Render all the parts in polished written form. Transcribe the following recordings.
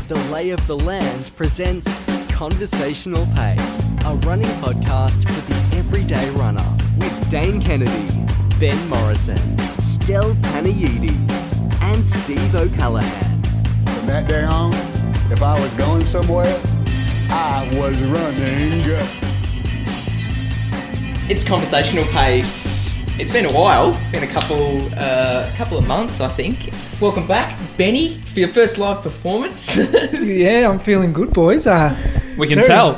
The Lay of the Land presents Conversational Pace, a running podcast for the everyday runner with Dane Kennedy, Ben Morrison, Stel Panayides, and Steve O'Callaghan. From that day on, if I was going somewhere, I was running. It's Conversational Pace. It's been a while, been a couple of months, I think. Welcome back, Benny, for your first live performance. Yeah, I'm feeling good, boys. We can tell.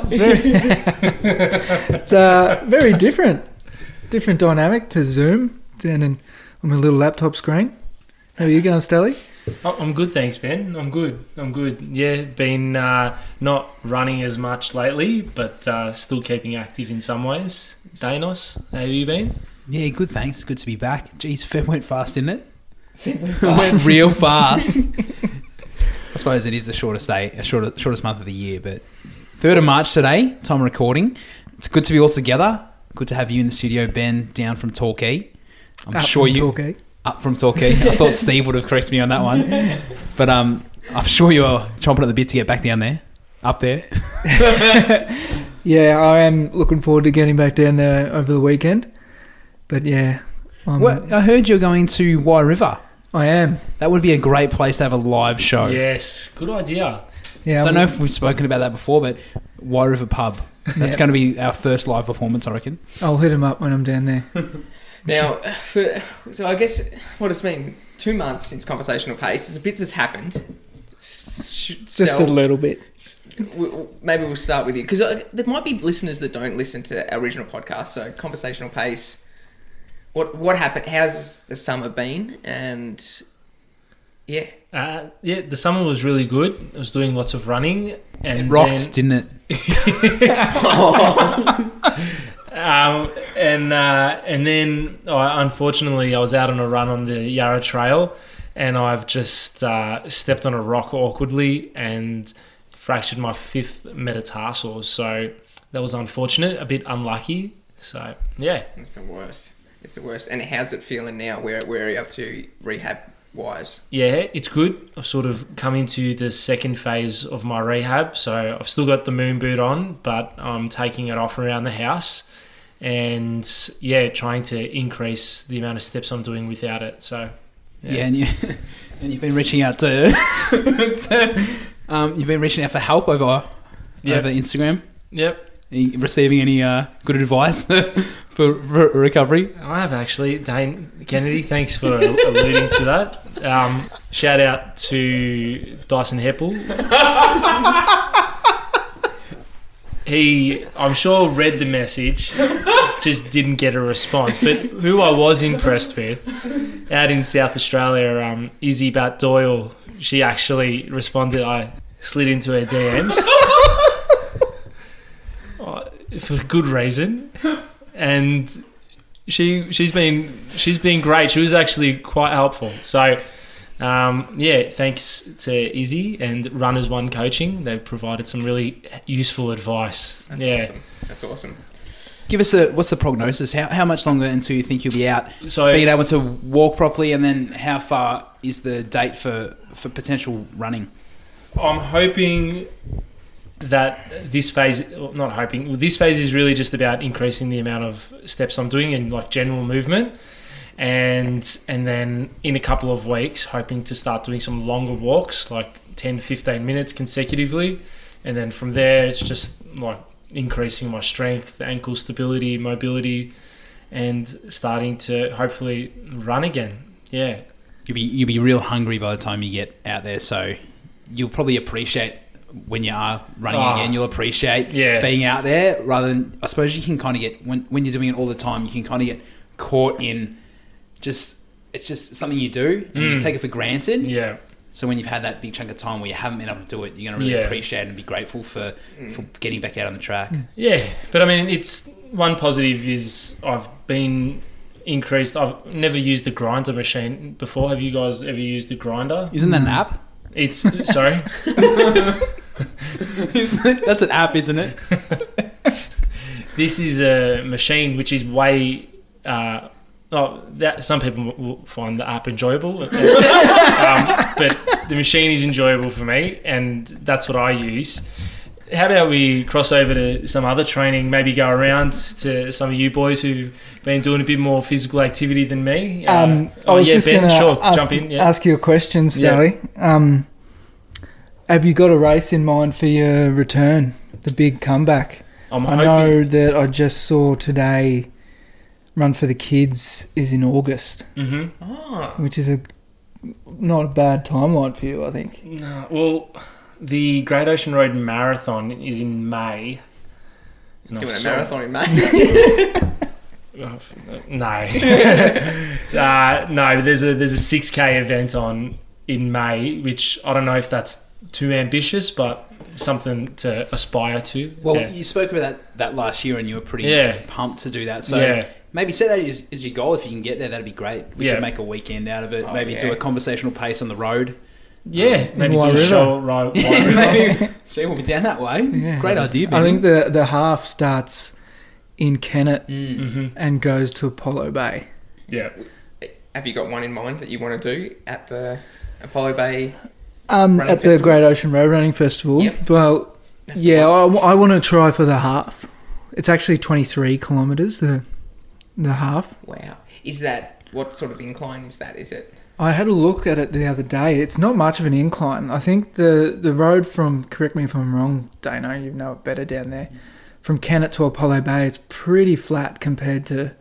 It's very different dynamic to Zoom than on my little laptop screen. How are you going, Stelly? I'm good, thanks, Ben. I'm good. Yeah, been not running as much lately, but still keeping active in some ways. Danos, how have you been? Yeah, good, thanks. Good to be back. Jeez, Feb went fast, didn't it? Feb went real fast. I suppose it is the shortest month of the year, but 3rd of March today, time of recording. It's good to be all together. Good to have you in the studio, Ben, down from Torquay. Up from Torquay. I thought Steve would have corrected me on that one. But I'm sure you're chomping at the bit to get back down there. Up there. Yeah, I am looking forward to getting back down there over the weekend. But yeah. I heard you're going to Wye River. I am. That would be a great place to have a live show. Yes, good idea. Yeah, I don't know if we've spoken about that before, but Wye River Pub. That's going to be our first live performance, I reckon. I'll hit him up when I'm down there. Now, so I guess what it's been 2 months since Conversational Pace. There's a bit that's happened. Just a little bit. Maybe we'll start with you, because there might be listeners that don't listen to our original podcast. So Conversational Pace, what happened? How's the summer been? And yeah, the summer was really good. I was doing lots of running, and it rocked, didn't it? And then unfortunately I was out on a run on the Yarra Trail, and I've just stepped on a rock awkwardly and fractured my 5th metatarsal. So that was unfortunate, a bit unlucky. So yeah, it's the worst. And how's it feeling now? Where are you up to rehab wise? Yeah, it's good. I've sort of come into the second phase of my rehab. So I've still got the moon boot on, but I'm taking it off around the house. And yeah, trying to increase the amount of steps I'm doing without it. So yeah, and you've been reaching out to you've been reaching out for help over Instagram. Yep. Are you receiving any good advice for recovery? I have actually. Dane Kennedy, thanks for alluding to that. Shout out to Dyson Heppel. He, I'm sure, read the message, just didn't get a response. But who I was impressed with, out in South Australia, Izzy Bat Doyle, she actually responded. I slid into her DMs for good reason, and she's been great. She was actually quite helpful. So. Thanks to Izzy and Runners One Coaching. They've provided some really useful advice. That's awesome. Give us what's the prognosis? How much longer until you think you'll be out, so being able to walk properly, and then how far is the date for potential running? I'm hoping that this phase is really just about increasing the amount of steps I'm doing and like general movement. And then in a couple of weeks, hoping to start doing some longer walks, like 10, 15 minutes consecutively. And then from there, it's just like increasing my strength, ankle stability, mobility, and starting to hopefully run again. Yeah. You'll be real hungry by the time you get out there. So you'll probably appreciate when you are running again. You'll appreciate being out there rather than, I suppose you can kind of get, when you're doing it all the time, you can kind of get caught in it's just something you do and you take it for granted. Yeah. So when you've had that big chunk of time where you haven't been able to do it, you're going to really appreciate it and be grateful for getting back out on the track. Yeah. But I mean, it's one positive is I've been increased. I've never used the grinder machine before. Have you guys ever used the grinder? Isn't that an app? It's sorry. That's an app, isn't it? This is a machine which is way that some people will find the app enjoyable, but the machine is enjoyable for me, and that's what I use. How about we cross over to some other training, maybe go around to some of you boys who've been doing a bit more physical activity than me? I was just Ben, going to sure, jump in. Yeah. ask you a question, Stelly. Have you got a race in mind for your return, the big comeback? I know that I just saw today Run for the Kids is in August, which is not a bad timeline for you, I think. No, well, the Great Ocean Road Marathon is in May. Doing a marathon in May? No. No, there's a 6K event on in May, which I don't know if that's too ambitious, but something to aspire to. Well, you spoke about that last year and you were pretty pumped to do that. So maybe set that as your goal. If you can get there, that'd be great. We could make a weekend out of it. Maybe do a conversational pace on the road. Yeah, maybe White do a River. show right. Maybe. See, we'll be down that way. Yeah. Great idea, Ben. I think the half starts in Kennet and goes to Apollo Bay. Yeah. Have you got one in mind that you want to do at the Apollo Bay? At the Great Ocean Road Running Festival. Yep. Well, That's the I want to try for the half. It's actually 23 kilometres, the half. Wow. Is that, what sort of incline is that? Is it? I had a look at it the other day. It's not much of an incline. I think the road from, correct me if I'm wrong, Dano, you know it better down there, from Kennet to Apollo Bay, it's pretty flat compared to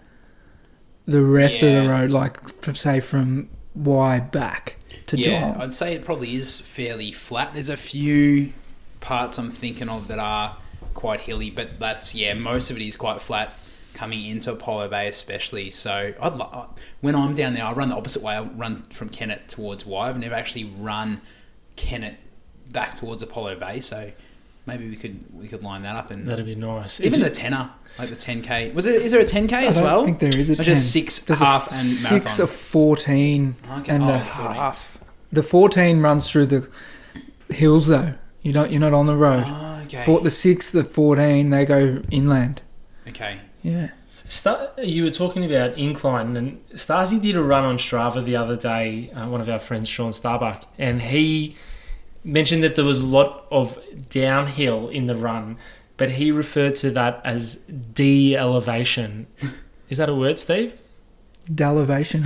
the rest of the road, like, say, from Y back to Geelong. I'd say it probably is fairly flat. There's a few parts I'm thinking of that are quite hilly, but that's, most of it is quite flat coming into Apollo Bay especially. So when I'm down there, I run the opposite way. I run from Kennet towards Y. I've never actually run Kennet back towards Apollo Bay, so maybe we could line that up. And That'd be nice. even the tenner, like the 10K. Is there a 10K as well? I don't think there is a 10. Or just 6, There's half, a and 6, marathon? a 14, Okay. and Oh, a 14. half. The 14 runs through the hills though. You're not on the road. Oh, okay. For the 6, the 14, they go inland. Okay. Yeah. You were talking about incline, and Stasi did a run on Strava the other day, one of our friends, Sean Starbuck, and he mentioned that there was a lot of downhill in the run, but he referred to that as de-elevation. Is that a word, Steve? Delevation.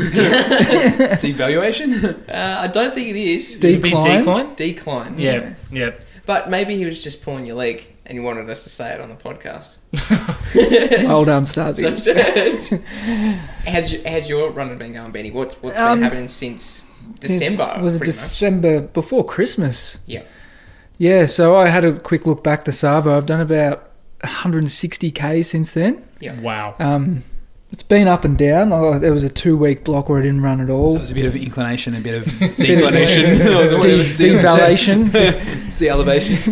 Devaluation? I don't think it is. Would it be Decline? decline? Decline. Yeah. But maybe he was just pulling your leg and he wanted us to say it on the podcast. Well done, Stasi. How's your running been going, Benny? What's been happening since December? Was it pretty much? December before Christmas? Yeah. Yeah, so I had a quick look back to Savo. I've done about 160k since then. Yeah. Wow. It's been up and down. There was a 2-week block where I didn't run at all. So it was a bit of inclination, a bit of declination. Devaluation. De-elevation.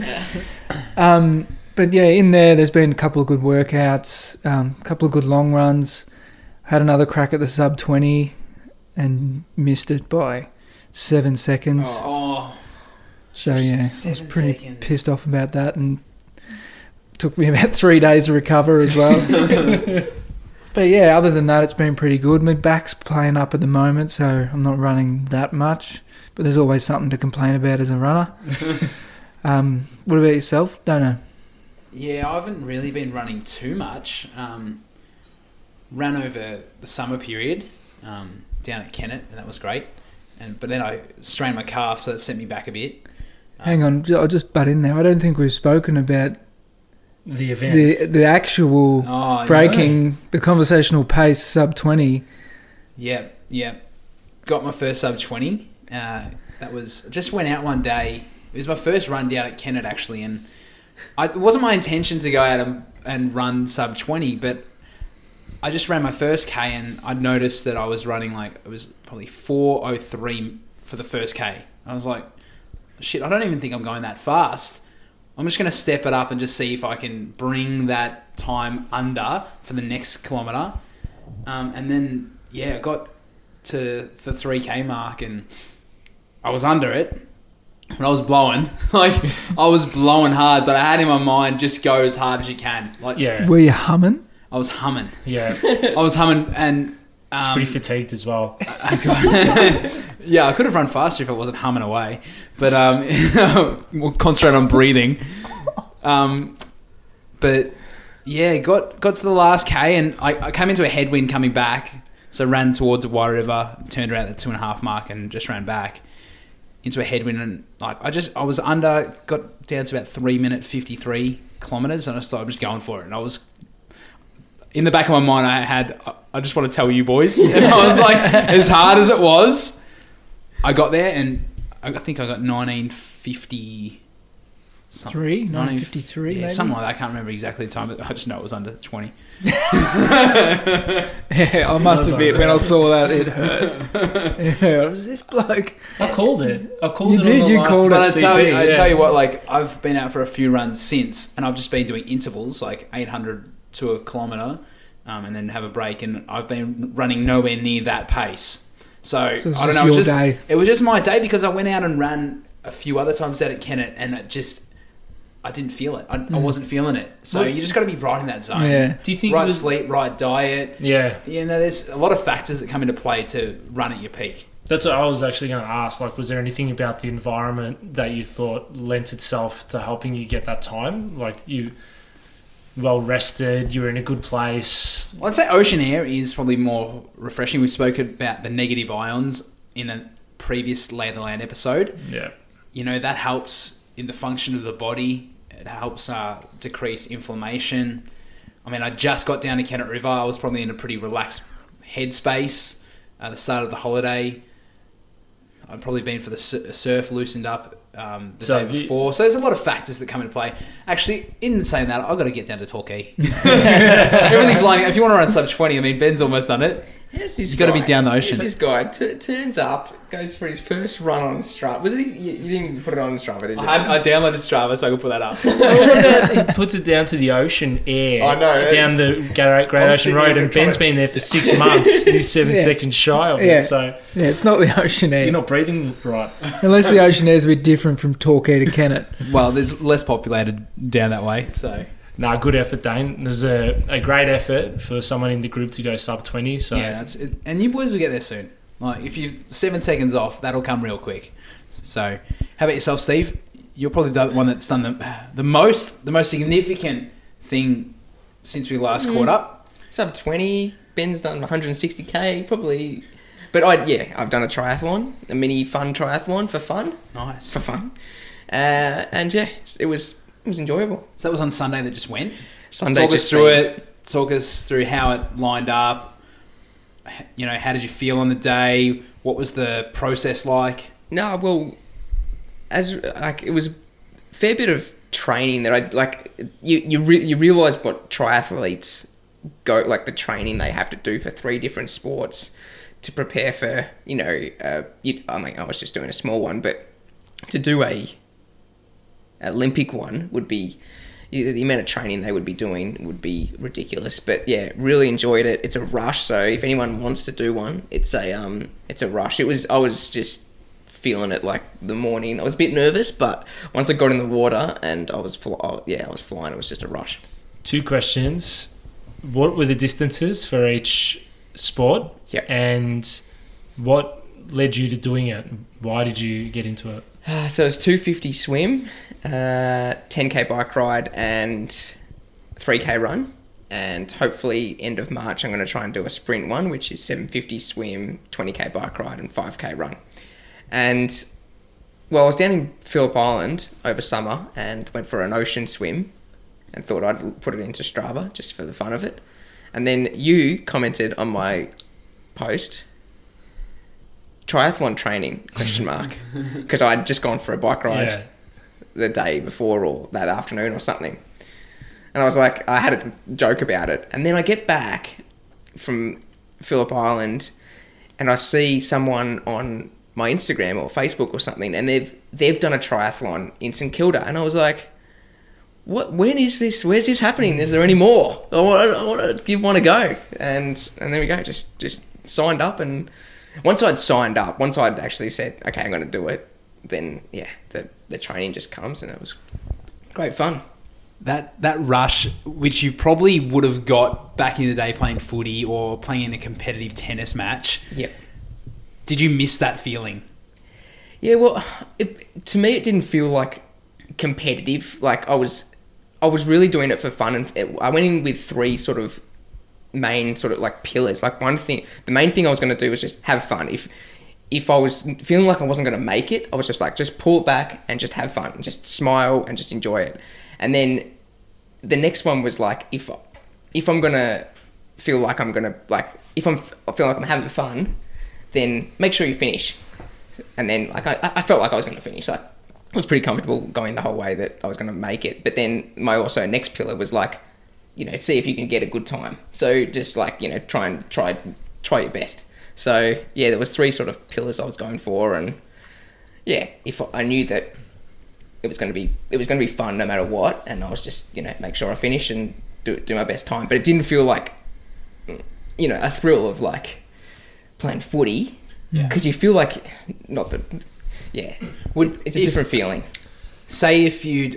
But yeah, in there's been a couple of good workouts, a couple of good long runs. Had another crack at the sub 20 and missed it by 7 seconds. Oh, So yeah, I was 7 pretty seconds. pissed off about that, and took me about 3 days to recover as well. But yeah, other than that, it's been pretty good. My back's playing up at the moment, so I'm not running that much. But there's always something to complain about as a runner. What about yourself? Don't know. yeah, I haven't really been running too much. Ran over the summer period down at Kennet, and that was great. But then I strained my calf, so that sent me back a bit. Hang on, I'll just butt in there. I don't think we've spoken about The event. the actual Oh, breaking the conversational pace sub 20. Yeah. Got my first sub 20. That was just went out one day. It was my first run down at Kennet actually, and it wasn't my intention to go out and run sub 20, but I just ran my first K and I noticed that I was running it was probably 4:03 for the first K. I was like, shit, I don't even think I'm going that fast. I'm just going to step it up and just see if I can bring that time under for the next kilometre. And then, I got to the 3K mark and I was under it. But I was blowing. I was blowing hard, but I had in my mind, just go as hard as you can. Yeah. Were you humming? I was humming. Yeah. I was humming, and It's pretty fatigued as well. Yeah, I could have run faster if I wasn't humming away, but we'll concentrate on breathing. But yeah, got to the last K, and I came into a headwind coming back, so ran towards the Wye River, turned around at the 2.5 mark, and just ran back into a headwind, and like I was under, got down to about 3 minute 53 kilometers, and I started just going for it, and I was. In the back of my mind, I just want to tell you boys. And I was like, as hard as it was, I got there, and I think I got 1950... 1953, yeah, maybe? something like that. I can't remember exactly the time, but I just know it was under 20. Yeah, I must admit, when I saw that, it hurt. It hurt. It was this bloke. I called it. You did, you called it. But CP, I tell you what, like, I've been out for a few runs since, and I've just been doing intervals, like 800 to a kilometre, and then have a break, and I've been running nowhere near that pace. So I don't know. It was just my day, because I went out and ran a few other times out at Kennett, and I didn't feel it. I wasn't feeling it. So you just got to be right in that zone. Yeah. Do you think right sleep, right diet? Yeah. You know, there's a lot of factors that come into play to run at your peak. That's what I was actually going to ask. Like, was there anything about the environment that you thought lent itself to helping you get that time? Like, you well rested, you're in a good place. Well, I'd say ocean air is probably more refreshing. We spoke about the negative ions in a previous Lay of the Land episode. Yeah. You know, that helps in the function of the body. It helps decrease inflammation. I mean, I just got down to Kennett River. I was probably in a pretty relaxed headspace at the start of the holiday. I'd probably been for the surf, loosened up the day before. So there's a lot of factors that come into play. Actually, in saying that, I've got to get down to Torquay. Everything's lining up. If you want to run sub 20, I mean, Ben's almost done it. You've got to be down the ocean. This guy turns up, goes for his first run on Strava. Was it? You didn't put it on Strava, did you? I downloaded Strava, so I can put that up. He puts it down to the ocean air. I know. Down the Great Ocean Road, and Ben's been there for 6 months, and he's 7 seconds shy of it. So yeah, it's not the ocean air. You're not breathing right. Unless the ocean air is a bit different from Torquay to Kennett. Well, there's less populated down that way, so... No, good effort, Dane. There's a great effort for someone in the group to go sub 20. So yeah, that's it. And you boys will get there soon. Like, if you're 7 seconds off, that'll come real quick. So, how about yourself, Steve? You're probably the one that's done the most significant thing since we last caught up. Sub 20. Ben's done 160k, probably. But I've done a triathlon, a mini fun triathlon for fun. Nice. For fun. And yeah, it was enjoyable. So that was on Sunday that just went? Sunday. Talk us through it. Talk us through how it lined up. You know, how did you feel on the day? What was the process like? No, well, it was a fair bit of training that you realise what triathletes go, like the training they have to do for 3 different sports to prepare for, I was just doing a small one, but to do a Olympic one would be, the amount of training they would be doing would be ridiculous. But yeah, really enjoyed it. It's a rush, so if anyone wants to do one, it's a rush. I was just feeling it like the morning. I was a bit nervous, but once I got in the water and I was flying. It was just a rush. 2 questions. What were the distances for each sport? Yep. And what led you to doing it? Why did you get into it? So it's 250 swim, 10k bike ride, and 3k run. And hopefully end of March, I'm going to try and do a sprint one, which is 750 swim, 20k bike ride, and 5k run. And well, I was down in Phillip Island over summer and went for an ocean swim and thought I'd put it into Strava just for the fun of it. And then you commented on my post, triathlon training, ? Because I'd just gone for a bike ride the day before or that afternoon or something. And I was like, I had a joke about it. And then I get back from Phillip Island and I see someone on my Instagram or Facebook or something, and they've done a triathlon in St Kilda. And I was like, when is this? Where's this happening? Is there any more? I want to give one a go. And there we go. Just signed up, and once I'd actually said, okay, I'm going to do it, then yeah, the training just comes, and it was great fun. that rush, which you probably would have got back in the day playing footy or playing in a competitive tennis match. Yep. Did you miss that feeling? Yeah, well, to me, it didn't feel like competitive. Like I was really doing it for fun, and I went in with three sort of main sort of like pillars. Like the main thing I was going to do was just have fun. If I was feeling like I wasn't going to make it, I was just like, just pull it back and just have fun, and just smile and just enjoy it. And then the next one was like, if I'm going to feel like I'm going to, like, if I feel like I'm having fun, then make sure you finish. And then like I felt like I was going to finish. Like I was pretty comfortable going the whole way that I was going to make it. But then my also next pillar was like, you know, see if you can get a good time. So just like, you know, try your best. So yeah, there was three sort of pillars I was going for, and yeah, if I knew that it was going to be fun no matter what, and I was just, you know, make sure I finish and do my best time. But it didn't feel like, you know, a thrill of like playing footy, because you feel like it's a different feeling. Say if you'd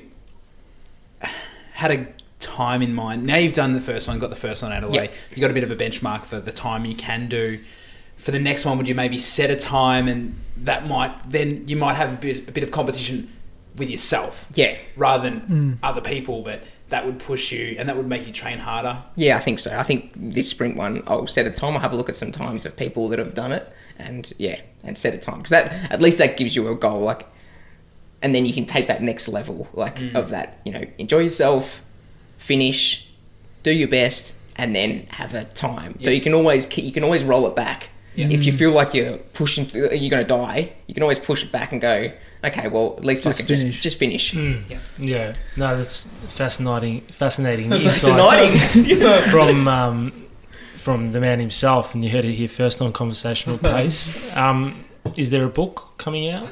had a time in mind. Now you've done the first one, got the first one out of the way. You got a bit of a benchmark for the time you can do. For the next one, would you maybe set a time, and you might have a bit of competition with yourself, rather than other people, but that would push you and that would make you train harder? Yeah, I think so. I think this sprint one, I'll set a time. I'll have a look at some times of people that have done it, and set a time, because at least that gives you a goal, like, and then you can take that next level, like of that. You know, enjoy yourself, finish, do your best, and then have a time. So you can always roll it back. If you feel like you're going to die, you can always push it back and go, okay, well, at least I can just finish. Yeah. No, that's fascinating Fascinating. insights from the man himself, and you heard it here first on Conversational Pace. Is there a book coming out?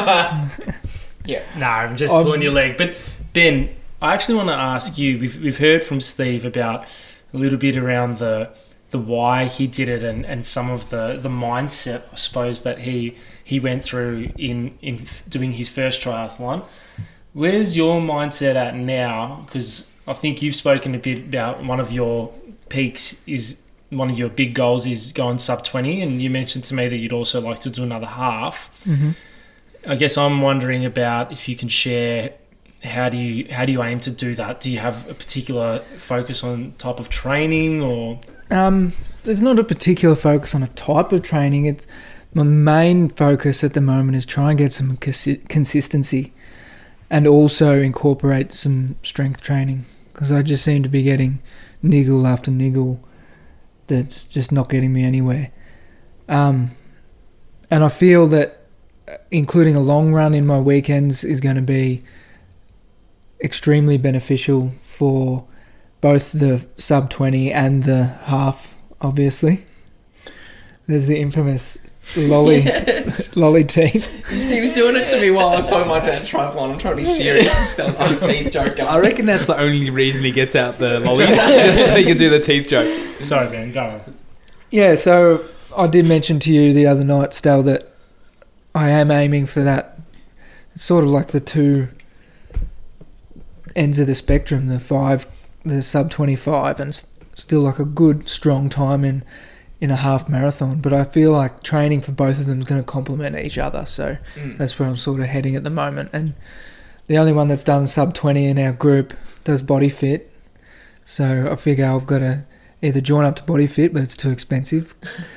Yeah. No, I'm just pulling your leg. But Ben, I actually want to ask you, we've heard from Steve about a little bit around the why he did it, and some of the mindset, I suppose, that he went through in doing his first triathlon. Where's your mindset at now? Because I think you've spoken a bit about one of your peaks is, one of your big goals is going sub 20, and you mentioned to me that you'd also like to do another half. Mm-hmm. I guess I'm wondering about if you can share, how do you aim to do that? Do you have a particular focus on type of training, or? There's not a particular focus on a type of training. It's my main focus at the moment is try and get some consistency, and also incorporate some strength training, because I just seem to be getting niggle after niggle that's just not getting me anywhere. And I feel that including a long run in my weekends is going to be extremely beneficial for both the sub 20 and the half, obviously. There's the infamous lolly teeth. He was doing it to me while I was talking about that triathlon. I'm trying to be serious. That was a teeth joke. I reckon that's the only reason he gets out the lollies, just so he can do the teeth joke. Sorry, Ben, go on. Yeah, so I did mention to you the other night, Stel, that I am aiming for that. It's sort of like the two ends of the spectrum, the sub 25, and still like a good strong time in a half marathon. But I feel like training for both of them is going to complement each other, so that's where I'm sort of heading at the moment. And the only one that's done sub 20 in our group does Body Fit, so I figure I've got to either join up to Body Fit, but it's too expensive,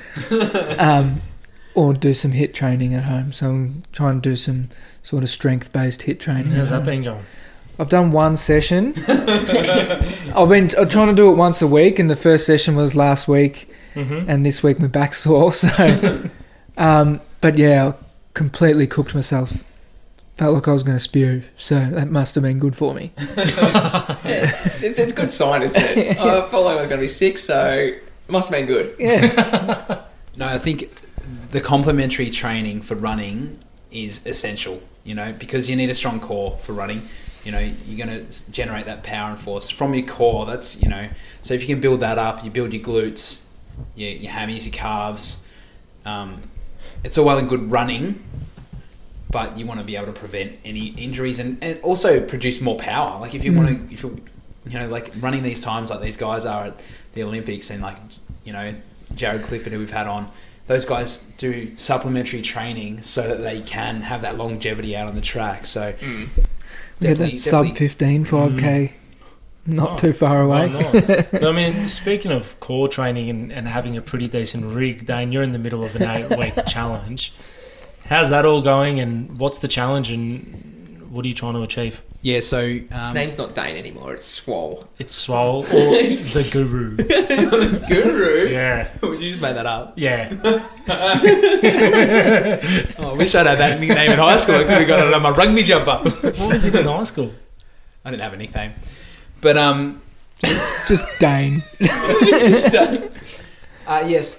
or do some HIIT training at home. So I'm trying to do some sort of strength based HIIT training. How's that been going? I've done one session. I'm trying to do it once a week, and the first session was last week, and this week my back's sore. So, but yeah, I completely cooked myself. Felt like I was going to spew, so that must have been good for me. It's a good sign, isn't it? I felt like I was going to be sick, so it must have been good. Yeah. No, I think the complementary training for running is essential, because you need a strong core for running. You're going to generate that power and force from your core. That's, so if you can build that up, you build your glutes, your hammies, your calves. It's all well and good running, but you want to be able to prevent any injuries and also produce more power. Like if you want to, if you're, like running these times like these guys are at the Olympics, and like, Jared Clifford, who we've had on, those guys do supplementary training so that they can have that longevity out on the track. So that sub 15 5K, not too far away. But I mean, speaking of core training and having a pretty decent rig, Dane, you're in the middle of an 8-week challenge. How's that all going, and what's the challenge, and what are you trying to achieve? Yeah, so... His name's not Dane anymore, it's Swole. It's Swole, or the Guru. The Guru? Yeah. Would you just make that up? Yeah. I wish I'd had that nickname in high school. I could have got it on my rugby jumper. What was it in high school? I didn't have a nickname. But, Just Dane. Yes.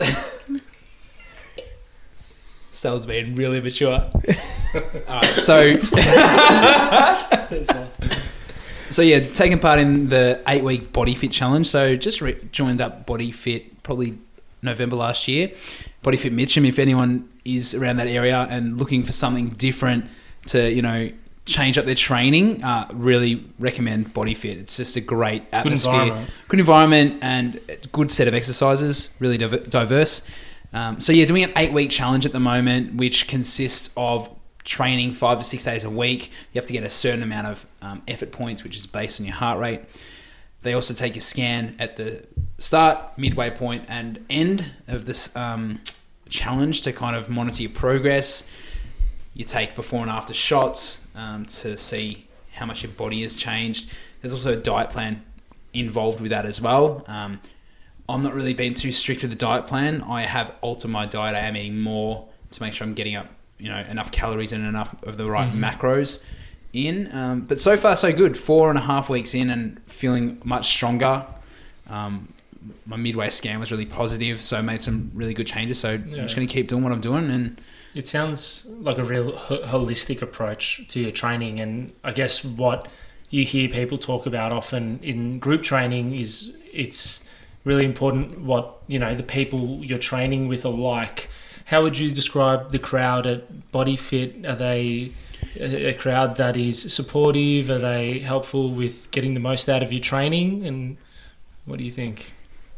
Stell's being really mature. Alright, so... So yeah, taking part in the 8-week Body Fit Challenge. So just joined up Body Fit probably November last year. Body Fit Mitcham, if anyone is around that area and looking for something different to, change up their training, really recommend Body Fit. It's just a great atmosphere. Good environment and a good set of exercises, really diverse. So yeah, doing an 8-week challenge at the moment, which consists of training 5 to 6 days a week. You have to get a certain amount of effort points, which is based on your heart rate. They also take your scan at the start, midway point, and end of this challenge to kind of monitor your progress. You take before and after shots to see how much your body has changed. There's also a diet plan involved with that as well. I'm not really being too strict with the diet plan. I have altered my diet. I am eating more to make sure I'm getting up, enough calories and enough of the right macros in. But so far, so good. 4.5 weeks in and feeling much stronger. My midway scan was really positive, so I made some really good changes. So I'm just going to keep doing what I'm doing. And it sounds like a real holistic approach to your training. And I guess what you hear people talk about often in group training is it's really important what, the people you're training with are like. How would you describe the crowd at Body Fit? Are they a crowd that is supportive? Are they helpful with getting the most out of your training? And what do you think?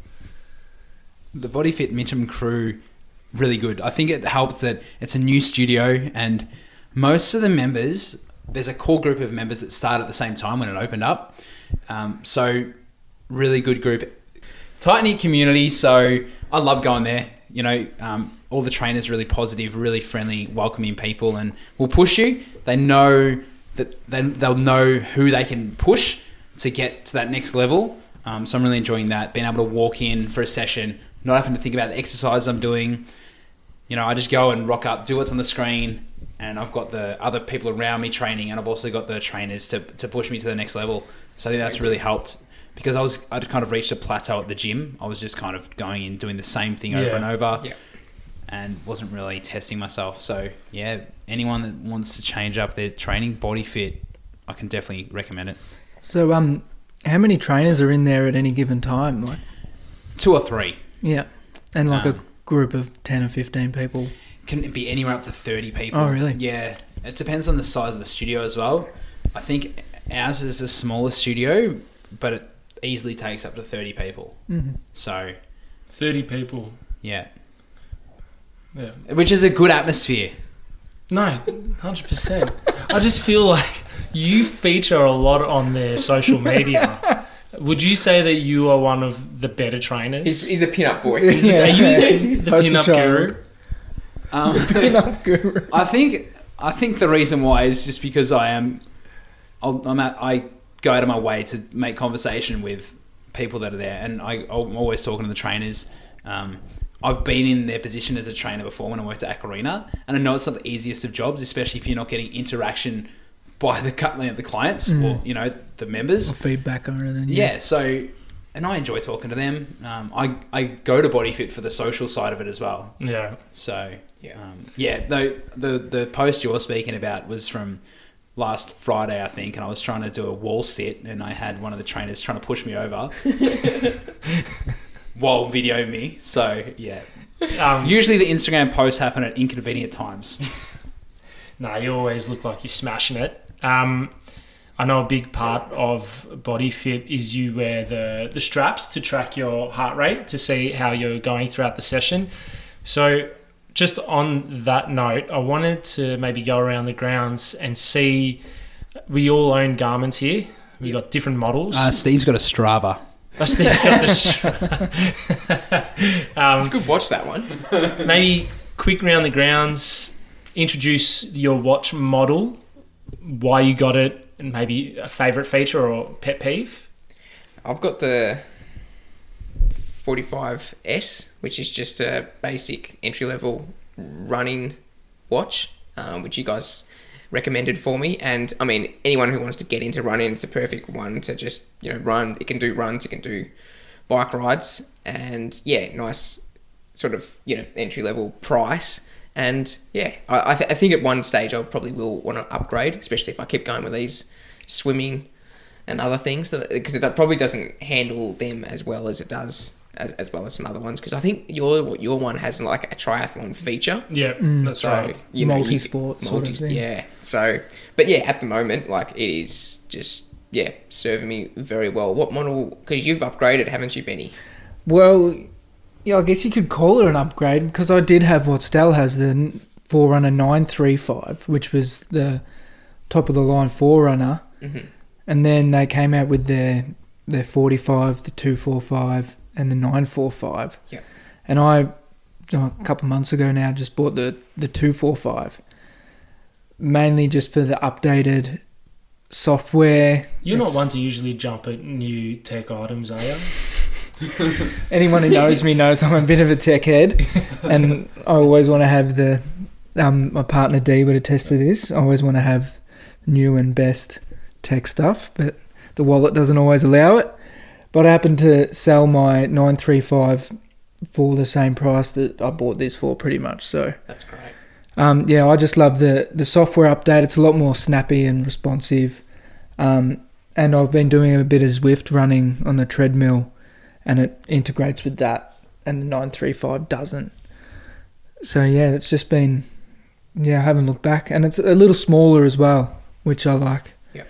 The Body Fit Mitcham crew, really good. I think it helped that it's a new studio and most of the members, there's a core group of members that started at the same time when it opened up. So really good group. Tight-knit community, so I love going there. All the trainers really positive, really friendly, welcoming people, and will push you. They know that they'll know who they can push to get to that next level. So I'm really enjoying that, being able to walk in for a session, not having to think about the exercise I'm doing. I just go and rock up, do what's on the screen, and I've got the other people around me training, and I've also got the trainers to push me to the next level. So I think that's really helped. Because I'd kind of reached a plateau at the gym. I was just kind of going in, doing the same thing over and over, and wasn't really testing myself. So yeah, anyone that wants to change up their training, Body Fit, I can definitely recommend it. So how many trainers are in there at any given time? Like 2 or 3. Yeah, and like a group of 10 or 15 people. Can be anywhere up to 30 people. Oh really? Yeah, it depends on the size of the studio as well. I think ours is a smaller studio, but it easily takes up to 30 people. So 30 people. Yeah. Yeah. Which is a good atmosphere. No, 100%. I just feel like you feature a lot on their social media. Would you say that you are one of the better trainers? He's a pin-up boy. Are you the Poster pin-up child. guru? Pin-up guru. I think the reason why is just because I go out of my way to make conversation with people that are there, and I'm always talking to the trainers. I've been in their position as a trainer before when I worked at Aquarina, and I know it's not the easiest of jobs, especially if you're not getting interaction by the clients or the members, or feedback or anything. Yeah, so and I enjoy talking to them. I go to Body Fit for the social side of it as well. Yeah. So the post you're speaking about was from last Friday, I think, and I was trying to do a wall sit, and I had one of the trainers trying to push me over while videoing me. So yeah, usually the Instagram posts happen at inconvenient times. No, you always look like you're smashing it. I know a big part of Body Fit is you wear the straps to track your heart rate to see how you're going throughout the session. So just on that note, I wanted to maybe go around the grounds and see, we all own Garmin's here. We got different models. Steve's got a Strava. Steve's got the It's a good watch, that one. maybe quick round the grounds, introduce your watch model, why you got it, and maybe a favourite feature or pet peeve. I've got the 45S, which is just a basic entry-level running watch, which you guys recommended for me. And I mean, anyone who wants to get into running, it's a perfect one to just, run. It can do runs, it can do bike rides, and yeah, nice sort of, entry-level price. And yeah, I think at one stage I probably will want to upgrade, especially if I keep going with these swimming and other things, because that probably doesn't handle them as well as it does as well as some other ones. Because I think your one has like a triathlon feature. Yeah, that's right. Multi-sport sort of thing. Yeah. So, but yeah, at the moment, like it is just serving me very well. What model? Because you've upgraded, haven't you, Benny? Well, yeah, I guess you could call it an upgrade, because I did have what Stell has, the Forerunner 935, which was the top of the line Forerunner. Mm-hmm. And then they came out with their 45, the 245, and the 945. Yeah. And I, a couple of months ago now, just bought the 245, mainly just for the updated software. You're not one to usually jump at new tech items, are you? Anyone who knows me knows I'm a bit of a tech head, and I always want to have the my partner Dee would attest to this. I always want to have new and best tech stuff, but the wallet doesn't always allow it. But I happened to sell my 935 for the same price that I bought this for, pretty much. So That's great. yeah, I just love the software update. It's a lot more snappy and responsive, and I've been doing a bit of Zwift running on the treadmill, and it integrates with that, and the 935 doesn't. So yeah, it's just been, I haven't looked back, and it's a little smaller as well, which I like. Yeah.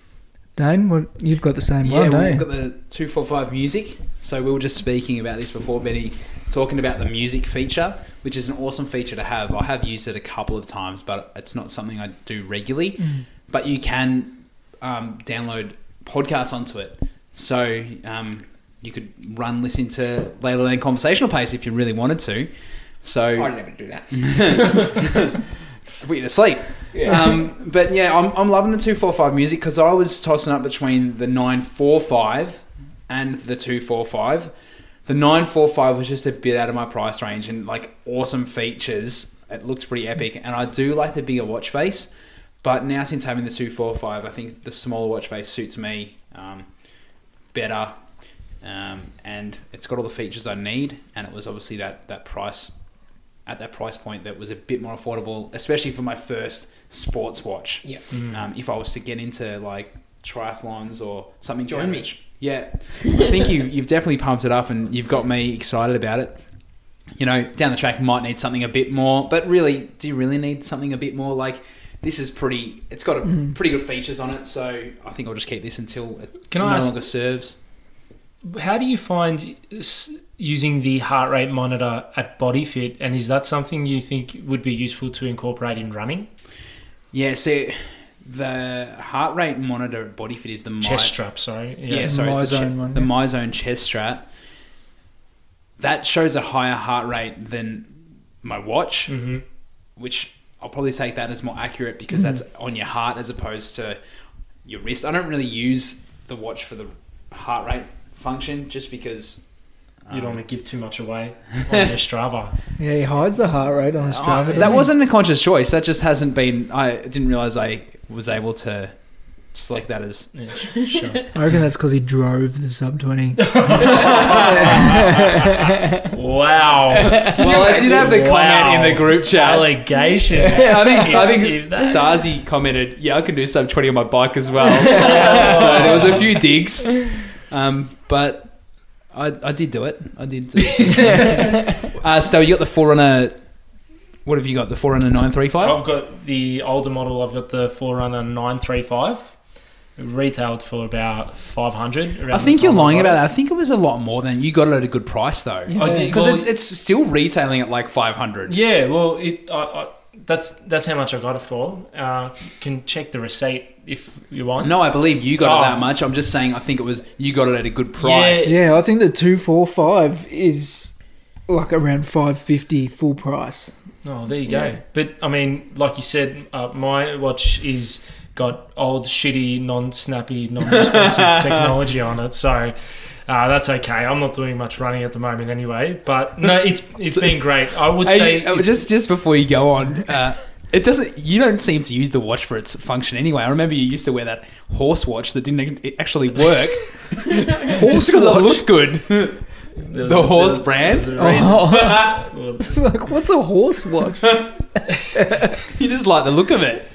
Dane, you've got the same one, don't we've you? got the 245 music. So we were just speaking about this before, Benny, talking about the music feature, which is an awesome feature to have. I have used it a couple of times, but it's not something I do regularly. Mm. But you can download podcasts onto it. So you could listen to Layla Lane Conversational Pace if you really wanted to. So I'd never do that. put you to sleep. Yeah. But yeah, I'm loving the 245 music, because I was tossing up between the 945 and the 245. The 945 was just a bit out of my price range, and like awesome features. It looked pretty epic, and I do like the bigger watch face. But now, since having the 245, I think the smaller watch face suits me better, and it's got all the features I need. And it was obviously that price, at that price point, that was a bit more affordable, especially for my first sports watch. Yeah. If I was to get into like triathlons or something, Join me. Yeah, I think you've definitely pumped it up, and you've got me excited about it. Down the track, might need something a bit more, but really, do you really need something a bit more? Like, this is it's got pretty good features on it, so I think I'll just keep this until it no longer serves. How do you find using the heart rate monitor at Body Fit, and is that something you think would be useful to incorporate in running? Yeah, so the heart rate monitor at Body Fit is the chest strap, sorry. It's the MyZone chest strap. That shows a higher heart rate than my watch, which I'll probably take that as more accurate, because that's on your heart as opposed to your wrist. I don't really use the watch for the heart rate function, just because you don't want to give too much away on your Strava. Yeah, he hides the heart rate on Strava. That wasn't a conscious choice. That just hasn't been. I didn't realize I was able to select that as. Yeah, sure. I reckon that's because he drove the sub 20. Wow. Well, I did have the comment in the group chat. Allegations. I think Stasi commented, "Yeah, I can do sub 20 on my bike as well." So there was a few digs, but I did do it. I did. Stel, you got the Forerunner What have you got? The Forerunner 935? I've got the older model. I've got the Forerunner 935. It retailed for about 500. I think you're lying about that. I think it was a lot more than you got it at a good price though. Yeah. I did, Because well, it's still retailing at like 500. yeah. Well, that's how much I got it for. Can check the receipt if you want. No, I believe you got it Oh. that much. I'm just saying I think it was you got it at a good price. Yeah, I think the 245 is like around 550 full price. Oh, there you go. Yeah. But I mean, like you said, my watch is got old, shitty, non-snappy, non-responsive technology on it, so that's okay. I'm not doing much running at the moment anyway. But no, it's been great. I would say Just before you go on, it doesn't. You don't seem to use the watch for its function anyway. I remember you used to wear that horse watch that didn't actually work, just because it looked good. The horse brand. Oh. It's like, what's a horse watch? You just like the look of it.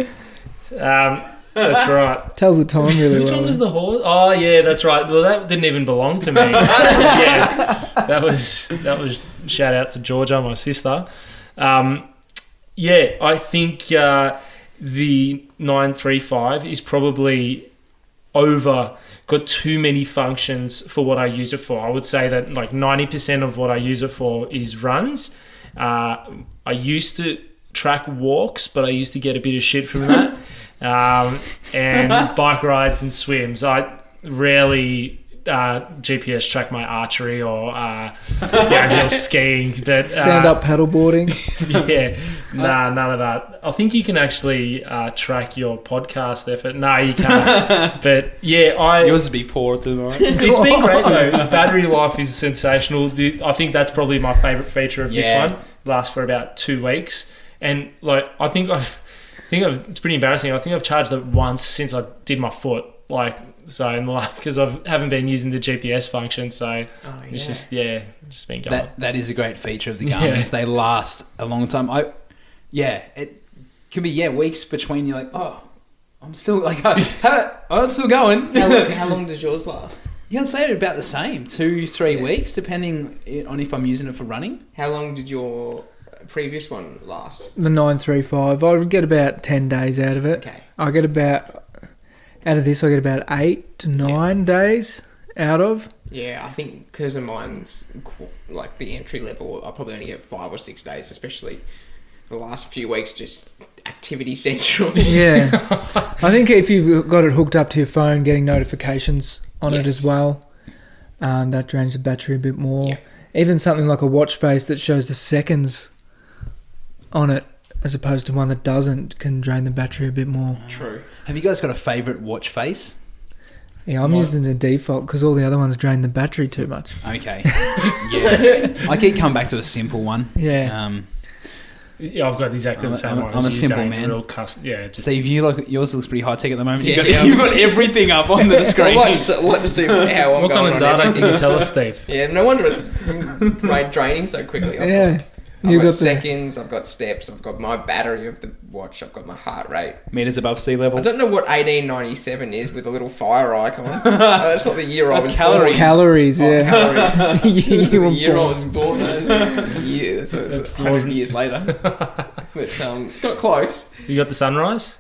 That's right. Tells the time really Which well. one was the horse? Oh yeah, that's right. Well, that didn't even belong to me. Yeah, that was shout out to Georgia, my sister. Yeah, I think the 935 is probably got too many functions for what I use it for. I would say that like 90% of what I use it for is runs. I used to track walks, but I used to get a bit of shit from that. And bike rides and swims. I rarely GPS track my archery or downhill skiing, but Stand-up paddleboarding. yeah, none of that. I think you can actually track your podcast effort. No, you can't. But yeah, Yours would be poor tonight. it's been great though. The battery life is sensational. I think that's probably my favourite feature of this Yeah. one. Lasts for about 2 weeks, and like it's pretty embarrassing. I think I've charged it once since I did my foot. Like so, because I haven't been using the GPS function, so it's just been going. That is a great feature of the Garmin's. They last a long time. It can be weeks between. You're like, oh, I'm still like, it's still going. How long does yours last? You can say it about the same, 2-3 weeks, depending on if I'm using it for running. How long did your previous one last? The 935. I would get about 10 days out of it. Okay. I get about... Out of this, I get about 8 to 9 days out of. Yeah, I think because of mine's like the entry level, I'll probably only get 5 or 6 days, especially the last few weeks, just activity central. Yeah. I think if you've got it hooked up to your phone, getting notifications on it as well, that drains the battery a bit more. Yeah. Even something like a watch face that shows the seconds on it, as opposed to one that doesn't, can drain the battery a bit more. True. Have you guys got a favourite watch face? Yeah, I'm using the default because all the other ones drain the battery too much. Okay. Yeah. I keep coming back to a simple one. Yeah. Yeah, I've got exactly the same one. I'm as a you, simple Dane. man. Real Steve, yours looks pretty high tech at the moment. Yeah, You've got everything up on the screen. I'd like to see how I'm what going kind of on data everything. can you tell us, Steve? Yeah, no wonder it's draining so quickly. I've got seconds, I've got steps, I've got my battery of the watch, I've got my heart rate. Meters above sea level. I don't know what 1897 is with a little fire icon. That's not the year I was That's calories. born. Calories, Oh, yeah. calories. You the were year born. I was born. That's 100 years later. But got close. You got the sunrise?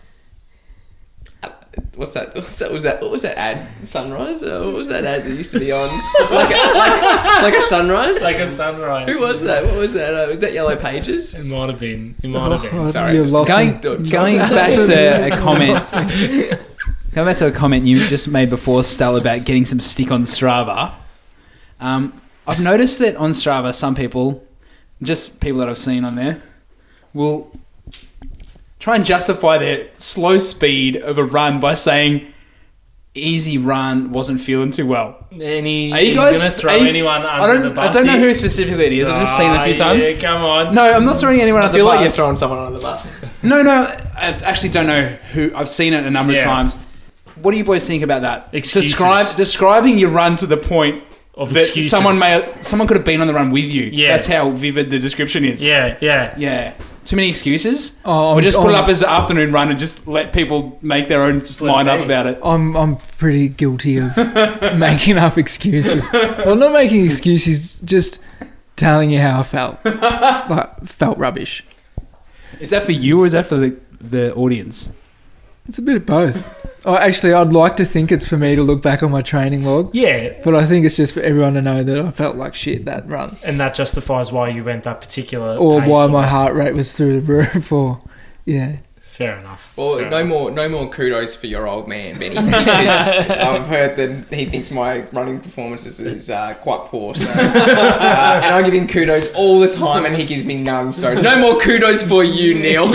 What's that? What was that ad? Sunrise? What was that ad that used to be on? like a sunrise? Like a sunrise. Who was that? What was that? Was that Yellow Pages? It might have been. It might have been. Oh, Sorry, you just lost me. Going back to a comment. Going back to a comment you just made before, Stella, about getting some stick on Strava. I've noticed that on Strava, some people, just people that I've seen on there, will try and justify their slow speed of a run by saying easy run, wasn't feeling too well. Are you Are you guys going to throw anyone I under the bus? I don't know here? who specifically it is. I've just seen it a few times. Yeah, come on. No, I'm not throwing anyone I under feel the like you're bus. throwing someone under the bus. No, I actually don't know who. I've seen it a number of Yeah. times. What do you boys think about that? Excuses. Describing your run to the point Of that excuses. someone could have been on the run with you. Yeah. That's how vivid the description is. Yeah. Too many excuses. Oh, Or just put it I'm- up as an afternoon run and just let people make their own let mind it up be. about it. I'm pretty guilty of making up excuses. Well, not making excuses, just telling you how I felt. Felt rubbish. Is that for you or is that for the audience? It's a bit of both. Actually, I'd like to think it's for me to look back on my training log. Yeah. But I think it's just for everyone to know that I felt like shit that run. And that justifies why you went that particular Or pace why my heart rate was through the roof, or... Yeah. Fair enough. Well, Fair no enough. more kudos for your old man, Benny. Because I've heard that he thinks my running performances is quite poor. So, and I give him kudos all the time, and he gives me none. So no more kudos for you, Neil.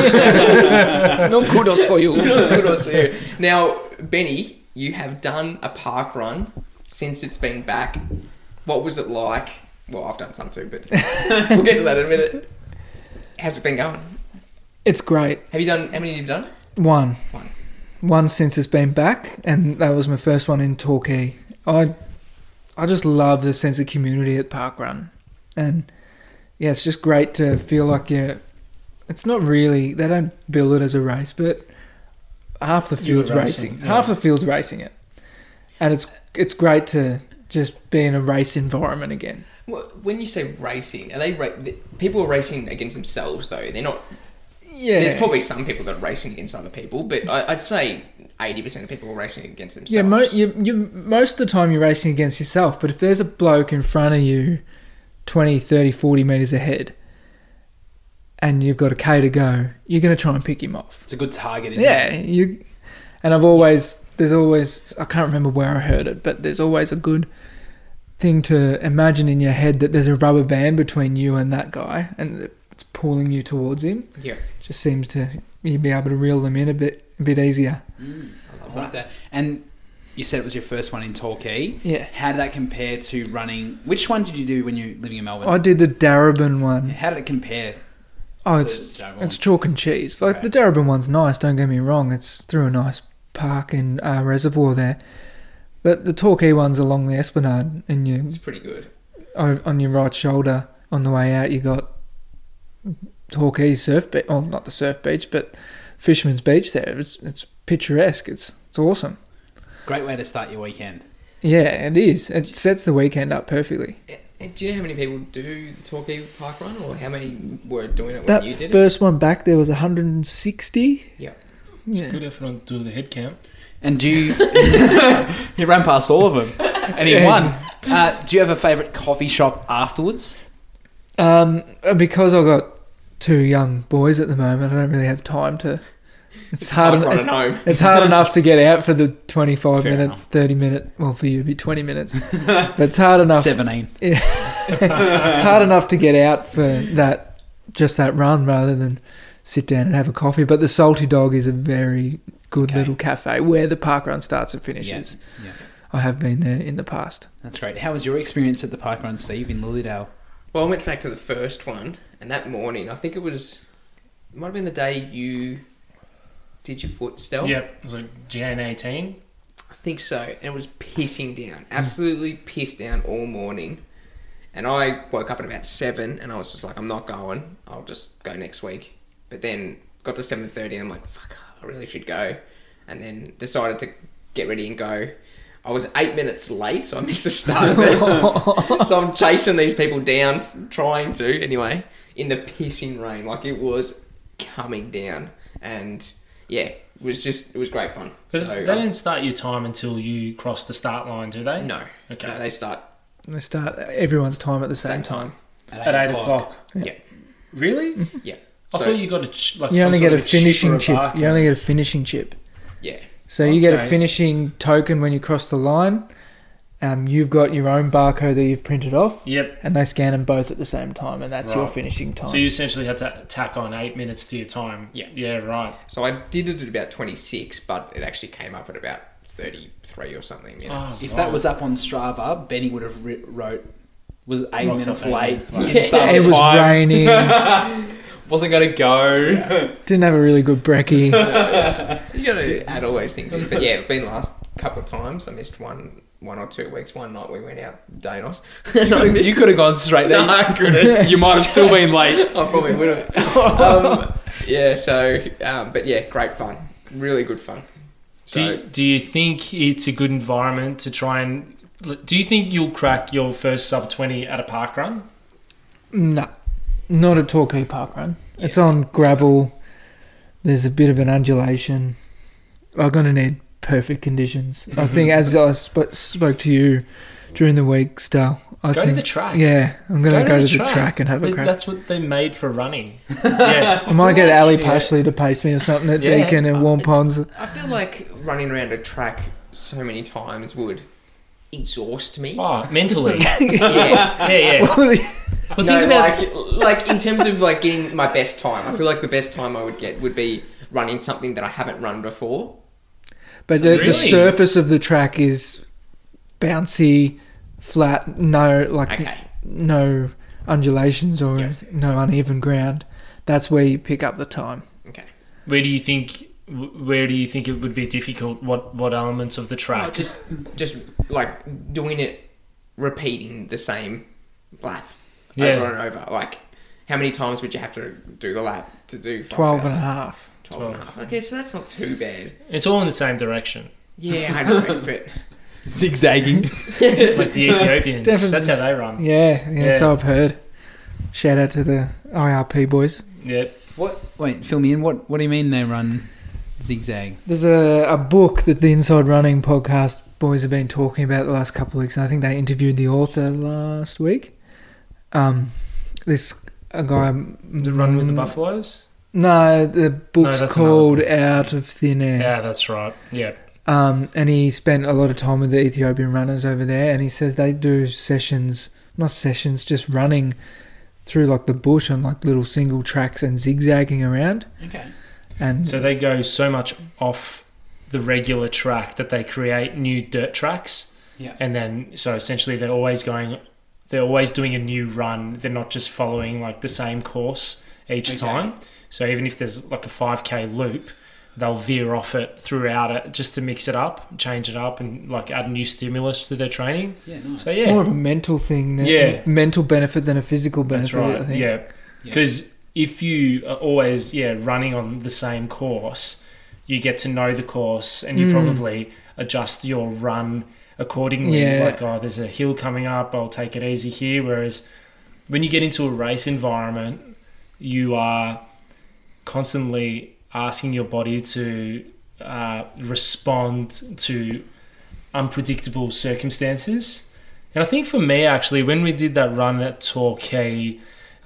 No kudos for you. No kudos for you. Now, Benny, you have done a park run since it's been back. What was it like? Well, I've done some too, but we'll get to that in a minute. How's it been going? It's great. How many have you done? One since it's been back, and that was my first one in Torquay. I just love the sense of community at Parkrun, and yeah, it's just great to feel like it's not really, they don't bill it as a race, but half the field's racing. Yeah. Half the field's racing it, and it's great to just be in a race environment again. When you say racing, are they people are racing against themselves though? They're not. Yeah, There's probably some people that are racing against other people, but I'd say 80% of people are racing against themselves. Yeah, most of the time you're racing against yourself, but if there's a bloke in front of you 20, 30, 40 metres ahead and you've got a K to go, you're going to try and pick him off. It's a good target, isn't it? Yeah, and there's always, I can't remember where I heard it, but there's always a good thing to imagine in your head that there's a rubber band between you and that guy and it's pulling you towards him. Yeah. Just seems to you be able to reel them in a bit easier. I like that. And you said it was your first one in Torquay. Yeah. How did that compare to running? Which one did you do when you were living in Melbourne? I did the Darebin one. How did it compare? Oh, to it's Darebin? it's chalk and cheese. Like Okay. the Darebin one's nice. Don't get me wrong. It's through a nice park and reservoir there. But the Torquay one's along the Esplanade, and It's pretty good. on your right shoulder on the way out, you got Torquay surf beach. Oh, not the surf beach, but Fisherman's Beach. There, it's picturesque. It's awesome. Great way to start your weekend. Yeah, it is. It sets the weekend up perfectly. Do you know how many people do the Torquay Park Run, or how many were doing it when That you did first one back there was 160. Yeah. Yeah. Good effort on do the head count. And do you... you ran past all of them. And he won. Do you have a favourite coffee shop afterwards? Because I've got 2 young boys at the moment, I don't really have time to. It's hard. Running home. It's hard enough to get out for the 25 Fair minute, enough. 30 minute. Well, for you it'd be 20 minutes, but it's hard enough. 17. It's hard enough to get out for that run rather than sit down and have a coffee. But the Salty Dog is a very good Okay. little cafe where the park run starts and finishes. Yeah. I have been there in the past. That's great. How was your experience at the park run, Steve, in Lilydale? Well, I went back to the first one, and that morning, I think it might have been the day you did your foot still. Yep, it was like Jan 18. I think so. And it was pissing down. Absolutely pissed down all morning. And I woke up at about 7 and I was just like, I'm not going. I'll just go next week. But then got to 7:30 and I'm like, fuck, I really should go. And then decided to get ready and go. I was 8 minutes late, so I missed the start of it. So I'm chasing these people down, trying to, anyway, in the pissing rain. Like, it was coming down. And yeah, it was great fun. But So they don't start your time until you cross the start line, do they? No. Okay. No, they start They start everyone's time at the same time. At 8 o'clock. Yeah. Really? Yeah. I So, thought you got a You only get a finishing chip. chip. You only get a finishing chip. yeah. So you get a Okay. finishing token when you cross the line. You've got your own barcode that you've printed off, Yep. and they scan them both at the same time, and that's your Right. finishing time. So you essentially had to tack on 8 minutes to your time. Yeah. Yeah, right. So I did it at about 26, but it actually came up at about 33 or something minutes. Oh. If that was up on Strava, Benny would have wrote, was 8 Rocked minutes up 8 late. minutes late. Didn't start it on was time. raining. Wasn't going to go. Didn't have a really good brekkie. You got to add all those things in. But yeah, it's been the last couple of times. I missed one or 2 weeks. One night we went out, Danos. You could have gone straight there. No, I couldn't. You might have still been late. I probably would have. But yeah, great fun. Really good fun. So, Do you think it's a good environment to try and... Do you think you'll crack your first sub-20 at a park run? No, not at Torquay Park Run. It's on gravel. There's a bit of an undulation. I'm going to need perfect conditions. I think as I spoke to you during the week, Stal. Go to the track. Yeah, I'm going to go to the track and have a crack. That's what they made for running. Yeah. I might get Ali Pashley to pace me or something at Deakin and Warm Ponds. I feel like running around a track so many times would exhaust me. Oh, mentally. Yeah. Well, No, like in terms of like getting my best time, I feel like the best time I would get would be running something that I haven't run before. But the surface of the track is bouncy, flat, no undulations or no uneven ground. That's where you pick up the time. Okay. Where do you think it would be difficult? What elements of the track? Just like doing it, repeating the same lap over and over. Like, how many times would you have to do the lap to do 12 and a half. 12 and a half. Okay, so that's not too bad. It's all in the same direction. Yeah, I know, but... Zigzagging. Like the Ethiopians. Definitely. That's how they run. Yeah, so I've heard. Shout out to the IRP boys. Yep. Wait, fill me in. What do you mean they run zigzag? There's a book that the Inside Running podcast boys have been talking about the last couple of weeks, and I think they interviewed the author last week. A guy... The Run with the Buffaloes? No, the book's called Out of Thin Air. Yeah, that's right. Yeah. And he spent a lot of time with the Ethiopian runners over there, and he says they do just running through like the bush on like little single tracks and zigzagging around. Okay. And so they go so much off the regular track that they create new dirt tracks. Yeah. And then so essentially they're always doing a new run. They're not just following like the same course each time. So even if there's like a 5k loop, they'll veer off it throughout it just to mix it up, change it up, and like add new stimulus to their training. Yeah, nice. So it's more of a mental thing, mental benefit than a physical benefit. That's right. I think. Yeah, because if you are always running on the same course, you get to know the course, and you probably adjust your run accordingly. Like, there's a hill coming up, I'll take it easy here. Whereas when you get into a race environment, you are constantly asking your body to respond to unpredictable circumstances. And I think for me, actually, when we did that run at Torquay,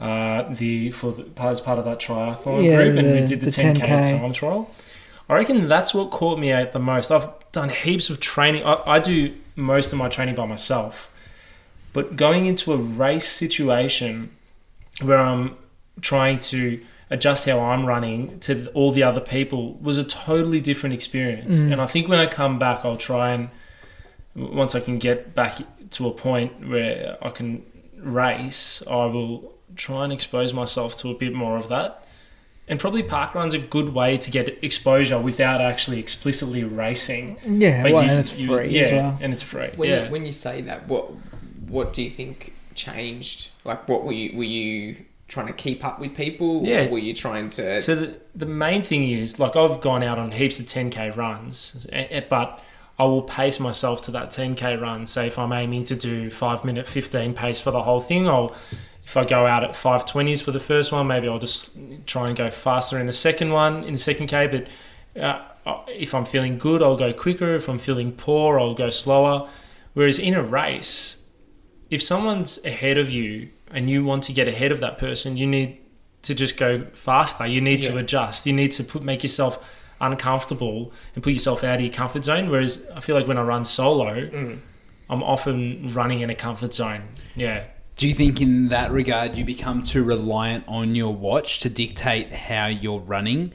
as part of that triathlon group, and we did the 10K time trial, I reckon that's what caught me out the most. I've done heaps of training. I do most of my training by myself. But going into a race situation where I'm trying to adjust how I'm running to all the other people was a totally different experience. And I think when I come back, I'll try and, once I can get back to a point where I can race, I will try and expose myself to a bit more of that. And probably parkrun's a good way to get exposure without actually explicitly racing. Yeah, and it's free as well. And it's free. When you say that, what do you think changed? Like, what were you trying to keep up with people? Yeah. Or were you trying to... So the main thing is, like, I've gone out on heaps of 10K runs, but I will pace myself to that 10K run. So if I'm aiming to do 5-minute 15 pace for the whole thing, if I go out at 5:20s for the first one, maybe I'll just try and go faster in the second one, in the 2K. But if I'm feeling good, I'll go quicker. If I'm feeling poor, I'll go slower. Whereas in a race, if someone's ahead of you and you want to get ahead of that person, you need to just go faster. You need to adjust. You need to make yourself uncomfortable and put yourself out of your comfort zone. Whereas I feel like when I run solo, I'm often running in a comfort zone. Yeah. Do you think in that regard you become too reliant on your watch to dictate how you're running?